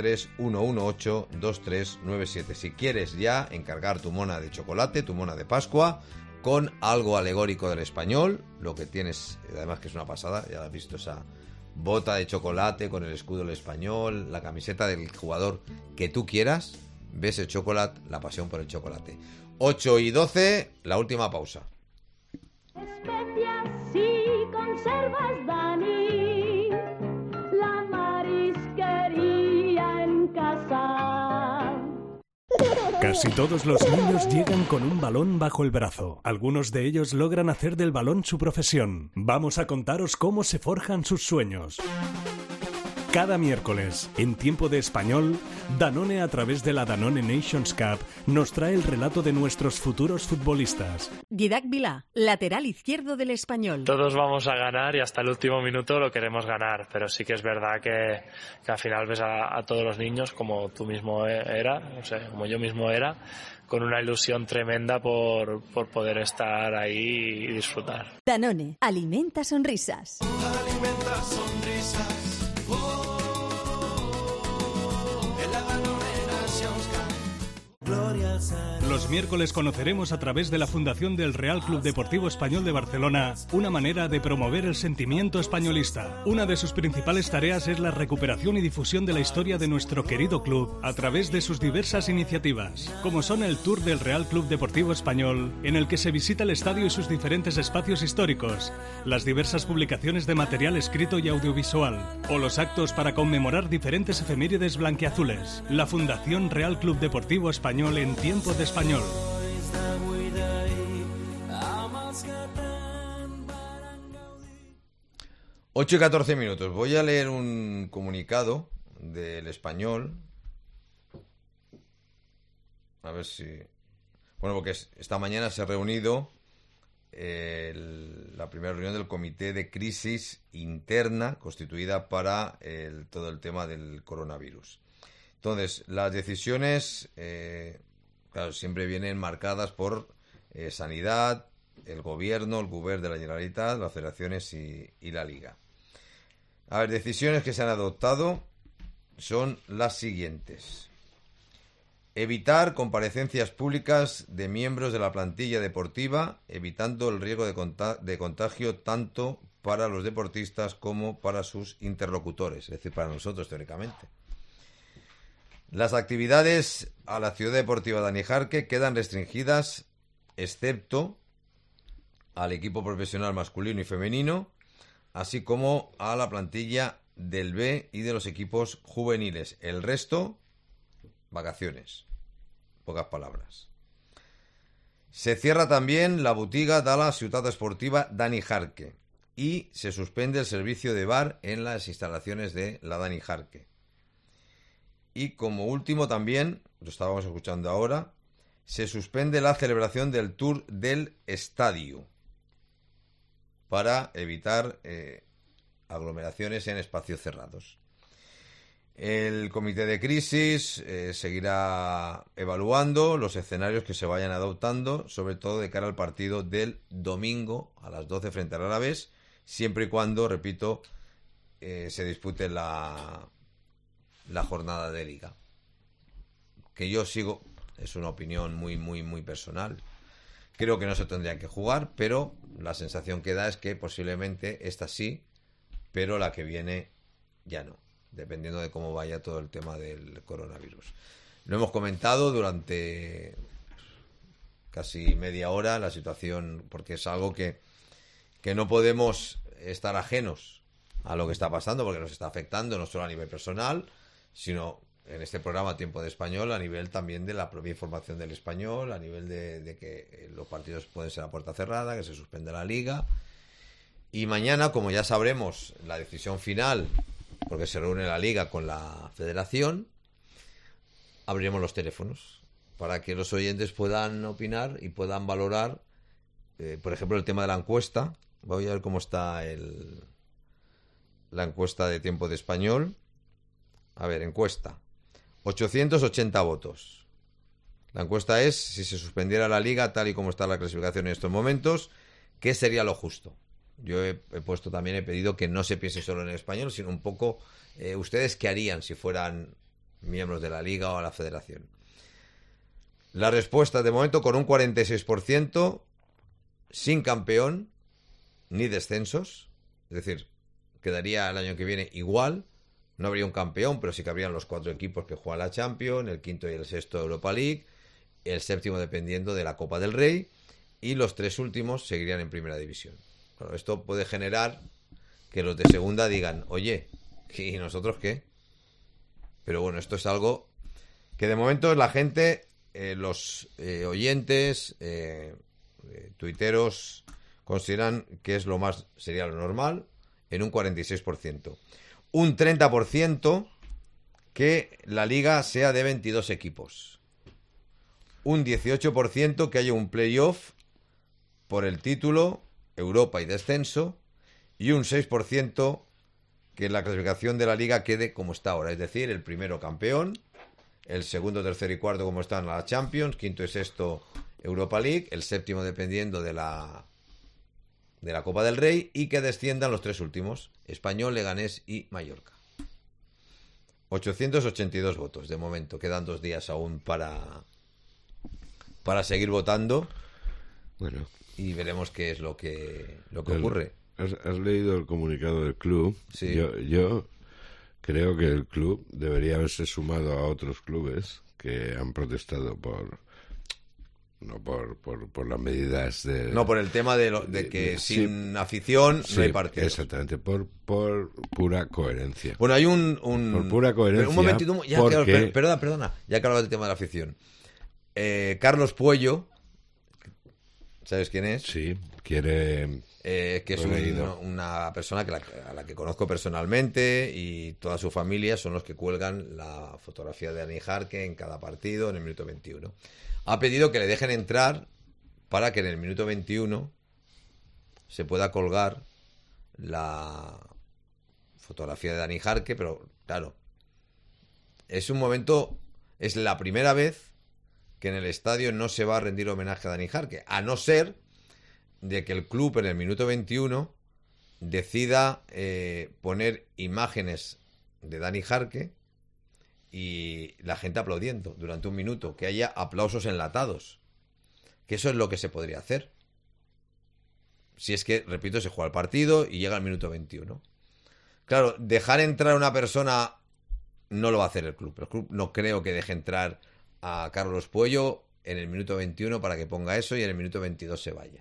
931182397. Si quieres ya encargar tu mona de chocolate, tu mona de Pascua, con algo alegórico del Español, lo que tienes, además que es una pasada, ya has visto esa bota de chocolate con el escudo del Español, la camiseta del jugador que tú quieras, BS Chocolate, la pasión por el chocolate. 8:12, la última pausa. Especias y conservas, Dani, la marisquería en casa. Casi todos los niños llegan con un balón bajo el brazo. Algunos de ellos logran hacer del balón su profesión. Vamos a contaros cómo se forjan sus sueños. Cada miércoles, en Tiempo de Español, Danone, a través de la Danone Nations Cup, nos trae el relato de nuestros futuros futbolistas. Didac Vilá, lateral izquierdo del Español. Todos vamos a ganar y hasta el último minuto lo queremos ganar, pero sí que es verdad que al final ves a todos los niños, como tú mismo como yo mismo era, con una ilusión tremenda por poder estar ahí y disfrutar. Danone, alimenta sonrisas. Alimenta sonrisas. Los miércoles conoceremos a través de la Fundación del Real Club Deportivo Español de Barcelona una manera de promover el sentimiento españolista. Una de sus principales tareas es la recuperación y difusión de la historia de nuestro querido club a través de sus diversas iniciativas, como son el Tour del Real Club Deportivo Español, en el que se visita el estadio y sus diferentes espacios históricos, las diversas publicaciones de material escrito y audiovisual, o los actos para conmemorar diferentes efemérides blanquiazules. La Fundación Real Club Deportivo Español en Tiempo de Español. 8:14. Voy a leer un comunicado del Español. A ver si... Bueno, porque esta mañana se ha reunido la primera reunión del Comité de Crisis Interna constituida para todo el tema del coronavirus. Entonces, las decisiones, claro, siempre vienen marcadas por Sanidad, el Gobierno, el Govern de la Generalitat, las federaciones y la Liga. A ver, decisiones que se han adoptado son las siguientes. Evitar comparecencias públicas de miembros de la plantilla deportiva, evitando el riesgo de contagio tanto para los deportistas como para sus interlocutores, es decir, para nosotros teóricamente. Las actividades a la Ciudad Deportiva Dani Jarque quedan restringidas, excepto al equipo profesional masculino y femenino, así como a la plantilla del B y de los equipos juveniles. El resto, vacaciones. Pocas palabras. Se cierra también la botiga de la Ciutat Esportiva Dani Jarque y se suspende el servicio de bar en las instalaciones de la Dani Jarque. Y como último también, lo estábamos escuchando ahora, se suspende la celebración del Tour del Estadio para evitar aglomeraciones en espacios cerrados. El comité de crisis seguirá evaluando los escenarios que se vayan adoptando, sobre todo de cara al partido del domingo a las 12 frente al Alavés, siempre y cuando, repito, se dispute la jornada de liga. Que yo sigo, es una opinión muy personal. Creo que no se tendría que jugar, pero la sensación que da es que posiblemente esta sí, pero la que viene ya no, dependiendo de cómo vaya todo el tema del coronavirus. Lo hemos comentado durante casi media hora, la situación, porque es algo que no podemos estar ajenos a lo que está pasando, porque nos está afectando no solo a nivel personal, sino en este programa Tiempo de Español, a nivel también de la propia información del español, a nivel de que los partidos pueden ser a puerta cerrada, que se suspende la liga. Y mañana, como ya sabremos la decisión final, porque se reúne la liga con la federación, abriremos los teléfonos para que los oyentes puedan opinar y puedan valorar, por ejemplo, el tema de la encuesta. Voy a ver cómo está la encuesta de Tiempo de Español. A ver, encuesta. 880 votos. La encuesta es si se suspendiera la liga tal y como está la clasificación en estos momentos, ¿qué sería lo justo? Yo he pedido que no se piense solo en el español, sino un poco ustedes qué harían si fueran miembros de la liga o la federación. La respuesta de momento con un 46%, sin campeón ni descensos, es decir, quedaría el año que viene igual. No habría un campeón, pero sí que habrían los 4 equipos que juegan la Champions, el quinto y el sexto Europa League, el séptimo dependiendo de la Copa del Rey, y los 3 últimos seguirían en Primera División. Claro, esto puede generar que los de segunda digan, oye, ¿y nosotros qué? Pero bueno, esto es algo que de momento la gente, los oyentes, tuiteros, consideran que es sería lo normal, en un 46%. Un 30% que la liga sea de 22 equipos. Un 18% que haya un playoff por el título, Europa y descenso. Y un 6% que la clasificación de la liga quede como está ahora. Es decir, el primero campeón, el segundo, tercero y cuarto como están la Champions, quinto y sexto Europa League, el séptimo dependiendo de la Copa del Rey, y que desciendan los 3 últimos, Español, Leganés y Mallorca. 882 votos de momento, quedan 2 días aún para seguir votando. Bueno, y veremos qué es lo que ocurre. ¿Has leído el comunicado del club? Sí. Yo creo que el club debería haberse sumado a otros clubes que han protestado por las medidas de... No, por el tema de que sin afición no hay partidos. Exactamente, por pura coherencia. Bueno, hay por pura coherencia. Pero un momentito, perdona, ya que hablabas del tema de la afición. Carlos Puello, ¿sabes quién es? Sí, quiere... que es una persona a la que conozco personalmente, y toda su familia son los que cuelgan la fotografía de Dani Jarque en cada partido en el minuto 21. Ha pedido que le dejen entrar para que en el minuto 21 se pueda colgar la fotografía de Dani Jarque, pero claro, es la primera vez que en el estadio no se va a rendir homenaje a Dani Jarque, a no ser de que el club en el minuto 21 decida poner imágenes de Dani Jarque y la gente aplaudiendo durante un minuto, que haya aplausos enlatados, que eso es lo que se podría hacer. Si es que, repito, se juega el partido y llega el minuto 21. Claro, dejar entrar a una persona no lo va a hacer el club. El club no creo que deje entrar a Carlos Puello en el minuto 21 para que ponga eso y en el minuto 22 se vaya.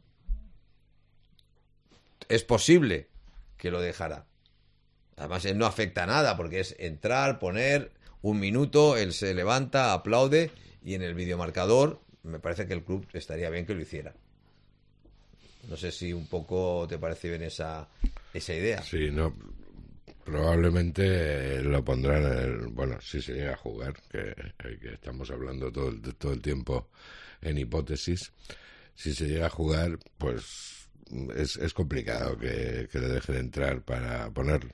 Es posible que lo dejara. Además, él no afecta a nada porque es entrar, poner un minuto, él se levanta, aplaude y en el videomarcador me parece que el club estaría bien que lo hiciera. No sé si un poco te parece bien esa idea. Sí, no, probablemente lo pondrán, bueno, si se llega a jugar, que estamos hablando todo el tiempo en hipótesis. Si se llega a jugar, pues es complicado que le dejen entrar para ponerlo.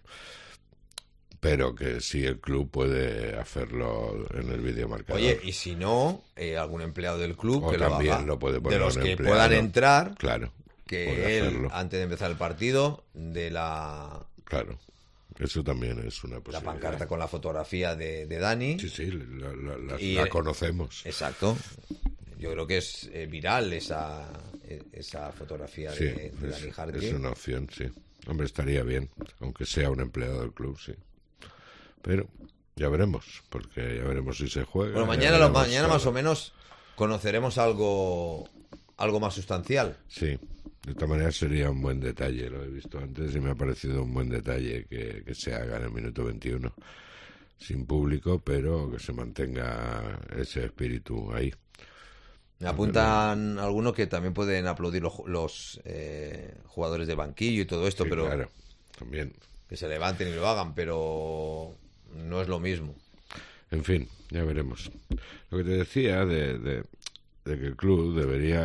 Pero que sí el club puede hacerlo en el videomarcador. Oye, y si no, algún empleado del club o que también lo haga. Lo puede poner de los un que empleado, puedan entrar, claro, que él, antes de empezar el partido, de la... Claro, eso también es una posibilidad. La pancarta con la fotografía de Dani. Sí, la conocemos. Exacto. Yo creo que es viral esa fotografía de Dani Jarque. Es una opción, sí. Hombre, estaría bien, aunque sea un empleado del club, sí. Pero ya veremos, porque ya veremos si se juega. Bueno, mañana más o menos conoceremos algo más sustancial. Sí, de esta manera sería un buen detalle, lo he visto antes y me ha parecido un buen detalle que se haga en el minuto 21. Sin público, pero que se mantenga ese espíritu ahí. Me apuntan algunos que también pueden aplaudir los jugadores del banquillo y todo esto, sí, pero claro, también. Que se levanten y lo hagan, pero no es lo mismo. En fin, ya veremos. Lo que te decía de que el club debería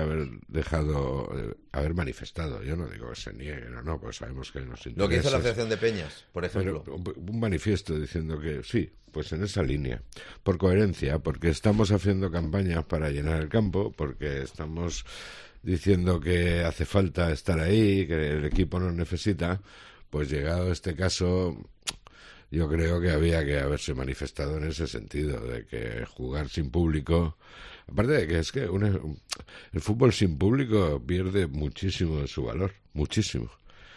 haber manifestado. Yo no digo que se niegue, no, pues sabemos que nos interesa. Lo que hizo la Asociación de Peñas, por ejemplo. Pero un manifiesto diciendo que sí, pues en esa línea, por coherencia, porque estamos haciendo campañas para llenar el campo, porque estamos diciendo que hace falta estar ahí, que el equipo nos necesita, pues llegado este caso, yo creo que había que haberse manifestado en ese sentido, de que jugar sin público, aparte de que es que el fútbol sin público pierde muchísimo de su valor, muchísimo.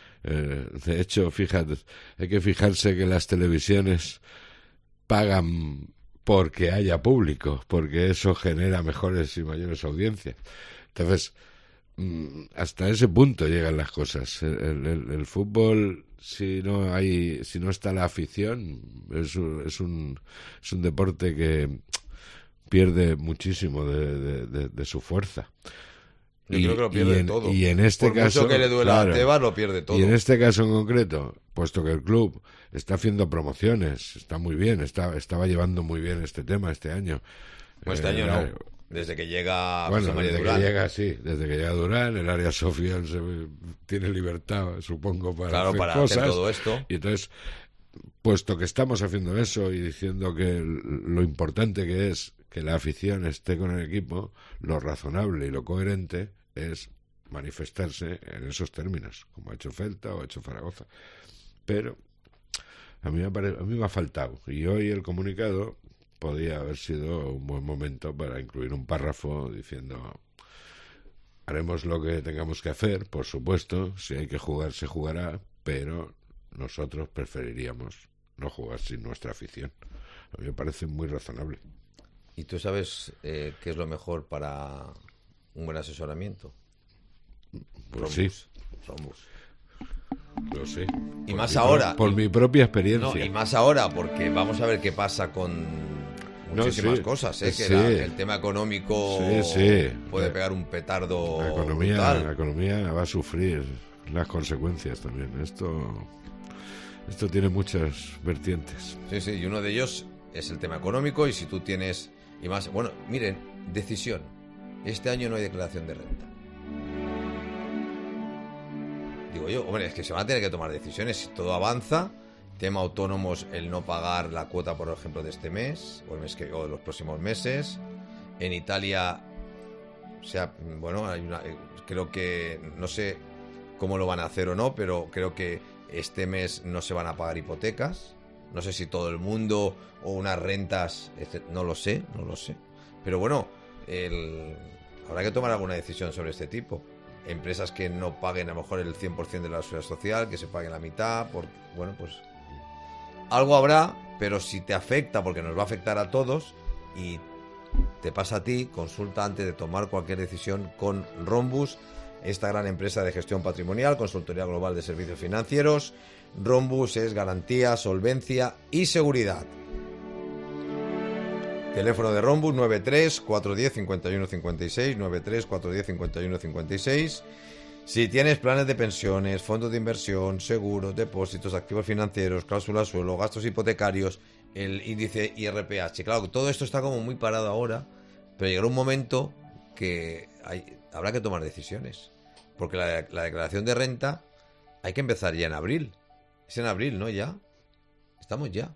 De hecho, fíjate, hay que fijarse que las televisiones pagan porque haya público, porque eso genera mejores y mayores audiencias. Entonces, hasta ese punto llegan las cosas. El fútbol, si no está la afición, es un deporte que pierde muchísimo de su fuerza. Yo creo que lo pierde todo. Y en este caso, mucho que le duela a Tebas, lo pierde todo. Y en este caso en concreto, puesto que el club está haciendo promociones, está muy bien, estaba llevando muy bien este tema este año. Pues este año no. Desde que llega José María desde Durán. Desde que llega Durán, el área social tiene libertad, supongo, para hacer todo esto. Y entonces, puesto que estamos haciendo eso y diciendo que lo importante que es que la afición esté con el equipo, lo razonable y lo coherente es manifestarse en esos términos, como ha hecho Celta o ha hecho Zaragoza. Pero a mí me ha faltado. Y hoy el comunicado podía haber sido un buen momento para incluir un párrafo diciendo: haremos lo que tengamos que hacer, por supuesto, si hay que jugar se jugará, pero nosotros preferiríamos no jugar sin nuestra afición. A mí me parece muy razonable. ¿Y tú sabes qué es lo mejor para un buen asesoramiento? Pues Rombus. Lo sé. Y más ahora. Por mi propia experiencia. No, y más ahora, porque vamos a ver qué pasa con muchísimas cosas, que el tema económico puede pegar un petardo. La economía va a sufrir las consecuencias también. Esto tiene muchas vertientes. Sí, y uno de ellos es el tema económico, y si tú tienes... Y más, bueno, miren, decisión. Este año no hay declaración de renta. Digo yo, hombre, es que se van a tener que tomar decisiones. Si todo avanza, tema autónomos, el no pagar la cuota, por ejemplo, de este mes, o de los próximos meses. En Italia, creo que, no sé cómo lo van a hacer o no, pero creo que este mes no se van a pagar hipotecas. No sé si todo el mundo o unas rentas, no lo sé. Pero bueno, habrá que tomar alguna decisión sobre este tipo. Empresas que no paguen a lo mejor el 100% de la seguridad social, que se paguen la mitad, bueno, pues algo habrá, pero si te afecta, porque nos va a afectar a todos y te pasa a ti, consulta antes de tomar cualquier decisión con Rhombus, esta gran empresa de gestión patrimonial, consultoría global de servicios financieros. Rhombus es garantía, solvencia y seguridad. Teléfono de Rhombus 93-410-5156, 93-410-5156. Si tienes planes de pensiones, fondos de inversión, seguros, depósitos, activos financieros, cláusulas suelo, gastos hipotecarios, el índice IRPH. Claro, todo esto está como muy parado ahora, pero llegará un momento que habrá que tomar decisiones. Porque la declaración de renta hay que empezar ya en abril. Es en abril, ¿no? Ya. Estamos ya.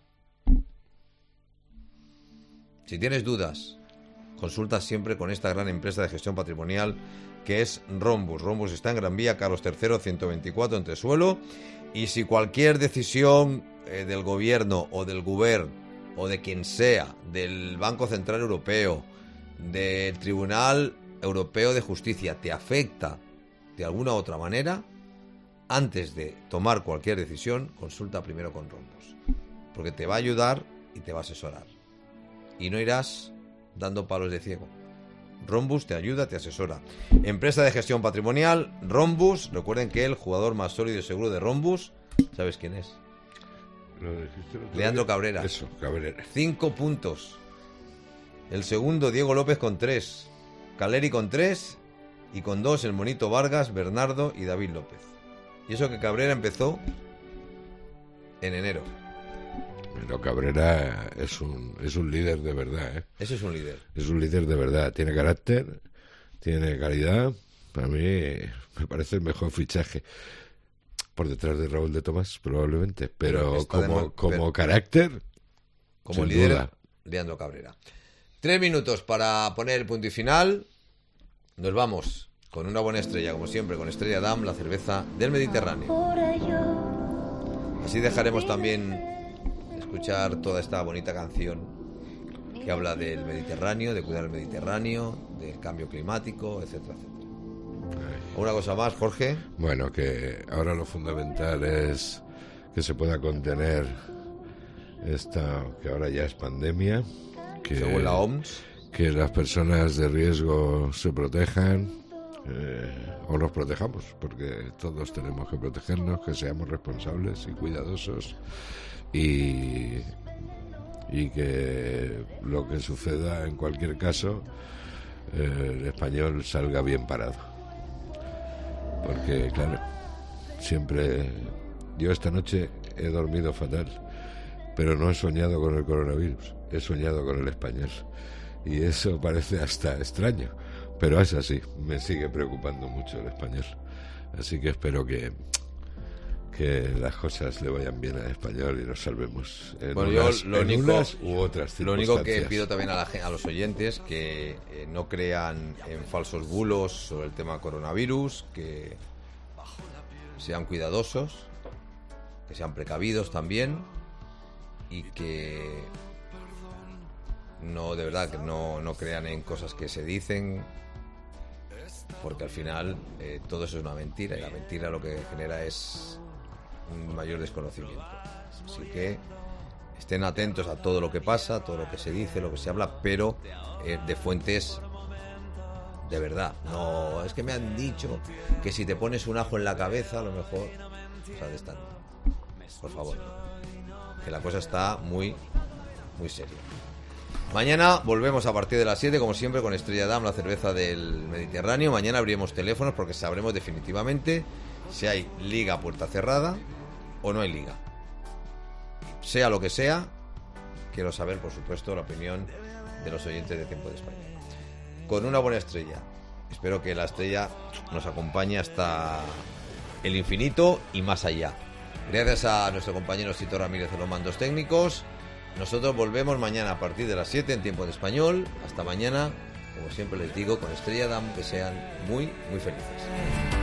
Si tienes dudas, consulta siempre con esta gran empresa de gestión patrimonial que es Rhombus. Rhombus está en Gran Vía, Carlos III, 124, Entresuelo. Y si cualquier decisión del gobierno o del Govern o de quien sea, del Banco Central Europeo, del Tribunal Europeo de Justicia, te afecta de alguna u otra manera, antes de tomar cualquier decisión, consulta primero con Rhombus. Porque te va a ayudar y te va a asesorar. Y no irás dando palos de ciego. Rhombus te ayuda, te asesora. Empresa de gestión patrimonial, Rhombus. Recuerden que el jugador más sólido y seguro de Rhombus, ¿sabes quién es? Leandro Cabrera. Eso, Cabrera. 5 puntos. El segundo, Diego López con 3. Caleri con 3. Y con 2, el Monito Vargas, Bernardo y David López. Y eso que Cabrera empezó en enero. Pero Cabrera es un líder de verdad, ¿eh? Ese es un líder. Es un líder de verdad. Tiene carácter, tiene calidad. Para mí me parece el mejor fichaje. Por detrás de Raúl de Tomás, probablemente. Pero como carácter, como sin líder, duda. Leandro Cabrera. 3 minutos para poner el punto y final. Nos vamos con una buena estrella, como siempre, con Estrella Damm, la cerveza del Mediterráneo. Así dejaremos también escuchar toda esta bonita canción que habla del Mediterráneo, de cuidar el Mediterráneo, del cambio climático, etcétera, etcétera. ¿Una cosa más, Jorge? Bueno, que ahora lo fundamental es que se pueda contener esta, que ahora ya es pandemia, que, según la OMS, que las personas de riesgo se protejan o nos protejamos, porque todos tenemos que protegernos, que seamos responsables y cuidadosos y que lo que suceda en cualquier caso el español salga bien parado, porque claro, siempre yo esta noche he dormido fatal, pero no he soñado con el coronavirus, he soñado con el español y eso parece hasta extraño, pero es así, me sigue preocupando mucho el español, así que espero que las cosas le vayan bien al español y nos salvemos en unas u otras circunstancias. Lo único que pido también a los oyentes que no crean en falsos bulos sobre el tema coronavirus, que sean cuidadosos, que sean precavidos también y que no, de verdad, que no crean en cosas que se dicen, porque al final todo eso es una mentira y la mentira lo que genera es un mayor desconocimiento. Así que estén atentos a todo lo que pasa, todo lo que se dice, lo que se habla, pero de fuentes de verdad. No es que me han dicho que si te pones un ajo en la cabeza, a lo mejor, o sea, de esta, por favor, que la cosa está muy, muy seria. Mañana volvemos a partir de las 7, como siempre, con Estrella Damm, la cerveza del Mediterráneo. Mañana abriremos teléfonos porque sabremos definitivamente si hay liga a puerta cerrada o no hay liga. Sea lo que sea, quiero saber, por supuesto, la opinión de los oyentes de Tiempo de España. Con una buena estrella. Espero que la estrella nos acompañe hasta el infinito y más allá. Gracias a nuestro compañero Sito Ramírez de los mandos técnicos. Nosotros volvemos mañana a partir de las 7 en Tiempo de Español. Hasta mañana, como siempre les digo, con Estrella Damm, que sean muy, muy felices.